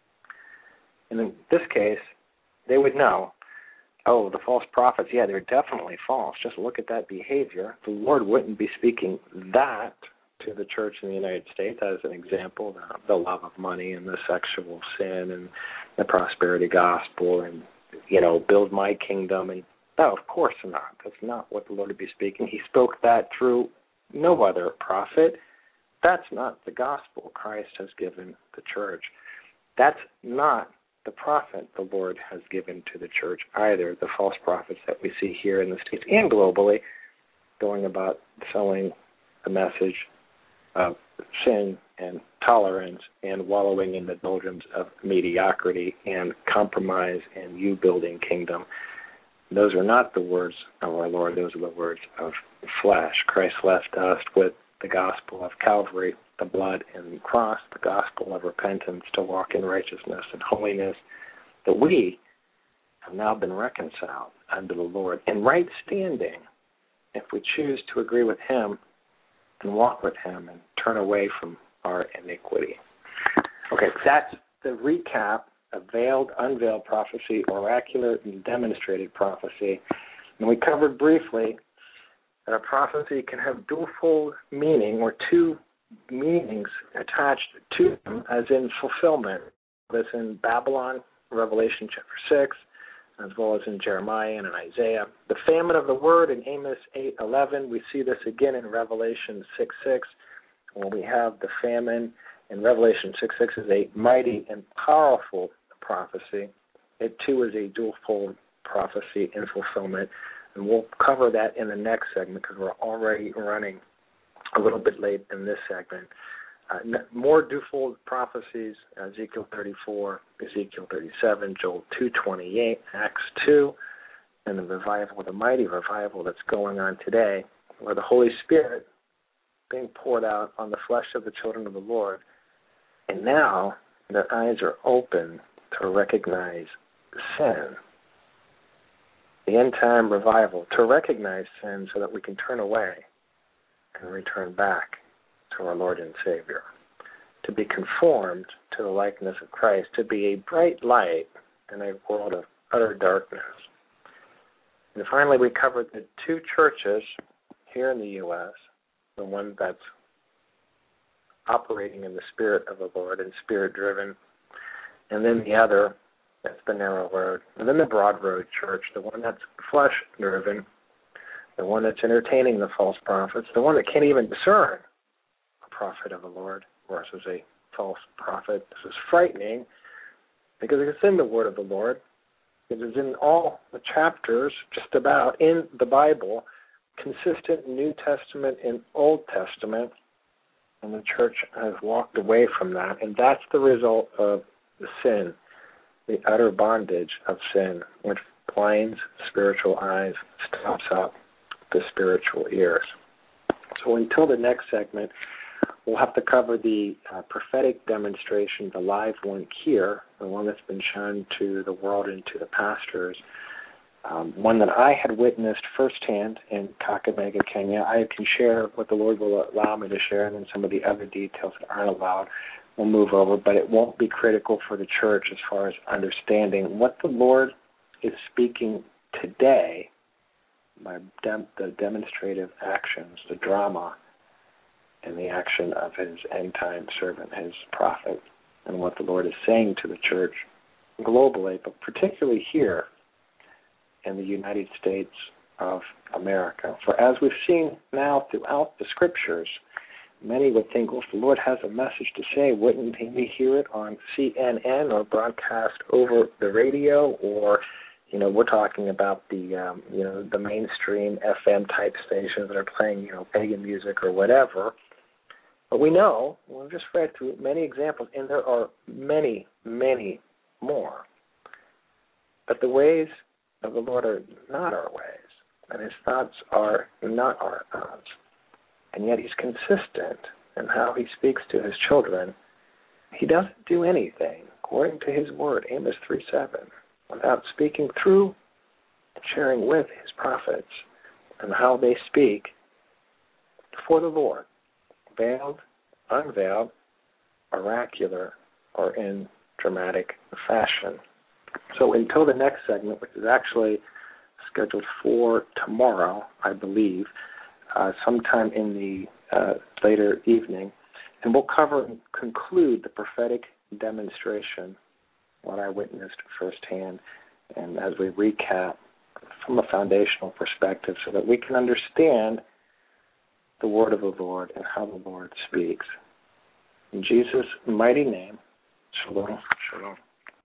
And in this case, they would know, oh, the false prophets, yeah, they're definitely false. Just look at that behavior. The Lord wouldn't be speaking that to the church in the United States as an example, the, the love of money and the sexual sin and the prosperity gospel and, you know, build my kingdom. And no, of course not. That's not what the Lord would be speaking. He spoke that through no other prophet. That's not the gospel Christ has given the church. That's not the prophet the Lord has given to the church either, the false prophets that we see here in the States and globally, going about selling the message of sin and tolerance and wallowing in the doldrums of mediocrity and compromise and you building kingdom. Those are not the words of our Lord. Those are the words of flesh. Christ left us with the gospel of Calvary, the blood and the cross, the gospel of repentance to walk in righteousness and holiness, that we have now been reconciled unto the Lord in right standing if we choose to agree with him and walk with him and turn away from our iniquity. Okay, that's the recap of veiled, unveiled prophecy, oracular, and demonstrated prophecy. And we covered briefly that a prophecy can have dual meaning or two meanings attached to them, as in fulfillment. This in Babylon, Revelation chapter six, as well as in Jeremiah and in Isaiah. The famine of the word in Amos eight eleven. We see this again in Revelation six six, when we have the famine in Revelation six six is a mighty and powerful prophecy. It too is a dual-fold prophecy in fulfillment. And we'll cover that in the next segment because we're already running a little bit late in this segment. Uh, more dual-fold prophecies, Ezekiel thirty-four, Ezekiel thirty-seven, Joel two twenty-eight, Acts two, and the revival, the mighty revival that's going on today, where the Holy Spirit being poured out on the flesh of the children of the Lord. And now their eyes are open to recognize sin. The end-time revival, to recognize sin so that we can turn away and return back to our Lord and Savior, to be conformed to the likeness of Christ, to be a bright light in a world of utter darkness. And finally, we covered the two churches here in the U S, the one that's operating in the Spirit of the Lord and Spirit-driven, and then the other that's the narrow road, and then the broad road church, the one that's flesh-driven, the one that's entertaining the false prophets, the one that can't even discern a prophet of the Lord versus a false prophet. This is frightening because it's in the word of the Lord. It is in all the chapters, just about, in the Bible, consistent New Testament and Old Testament, and the church has walked away from that, and that's the result of the sin, the utter bondage of sin, which blinds spiritual eyes, stops up the spiritual ears. So until the next segment, we'll have to cover the uh, prophetic demonstration, the live one here, the one that's been shown to the world and to the pastors, um, one that I had witnessed firsthand in Kakamega, Kenya. I can share what the Lord will allow me to share, and then some of the other details that aren't allowed we'll move over, but it won't be critical for the church as far as understanding what the Lord is speaking today by dem- the demonstrative actions, the drama, and the action of his end-time servant, his prophet, and what the Lord is saying to the church globally, but particularly here in the United States of America. For as we've seen now throughout the Scriptures, many would think, well, if the Lord has a message to say, wouldn't he hear it on C N N or broadcast over the radio? Or, you know, we're talking about the, um, you know, the mainstream F M type stations that are playing, you know, pagan music or whatever. But we know, we've just read through many examples, and there are many, many more, but the ways of the Lord are not our ways, and his thoughts are not our thoughts. And yet he's consistent in how he speaks to his children. He doesn't do anything, according to his word, Amos three seven, without speaking through and sharing with his prophets and how they speak for the Lord, veiled, unveiled, oracular, or in dramatic fashion. So until the next segment, which is actually scheduled for tomorrow, I believe, uh, sometime in the uh, later evening, and we'll cover and conclude the prophetic demonstration, what I witnessed firsthand, and as we recap from a foundational perspective so that we can understand the word of the Lord and how the Lord speaks. In Jesus' mighty name, shalom, shalom.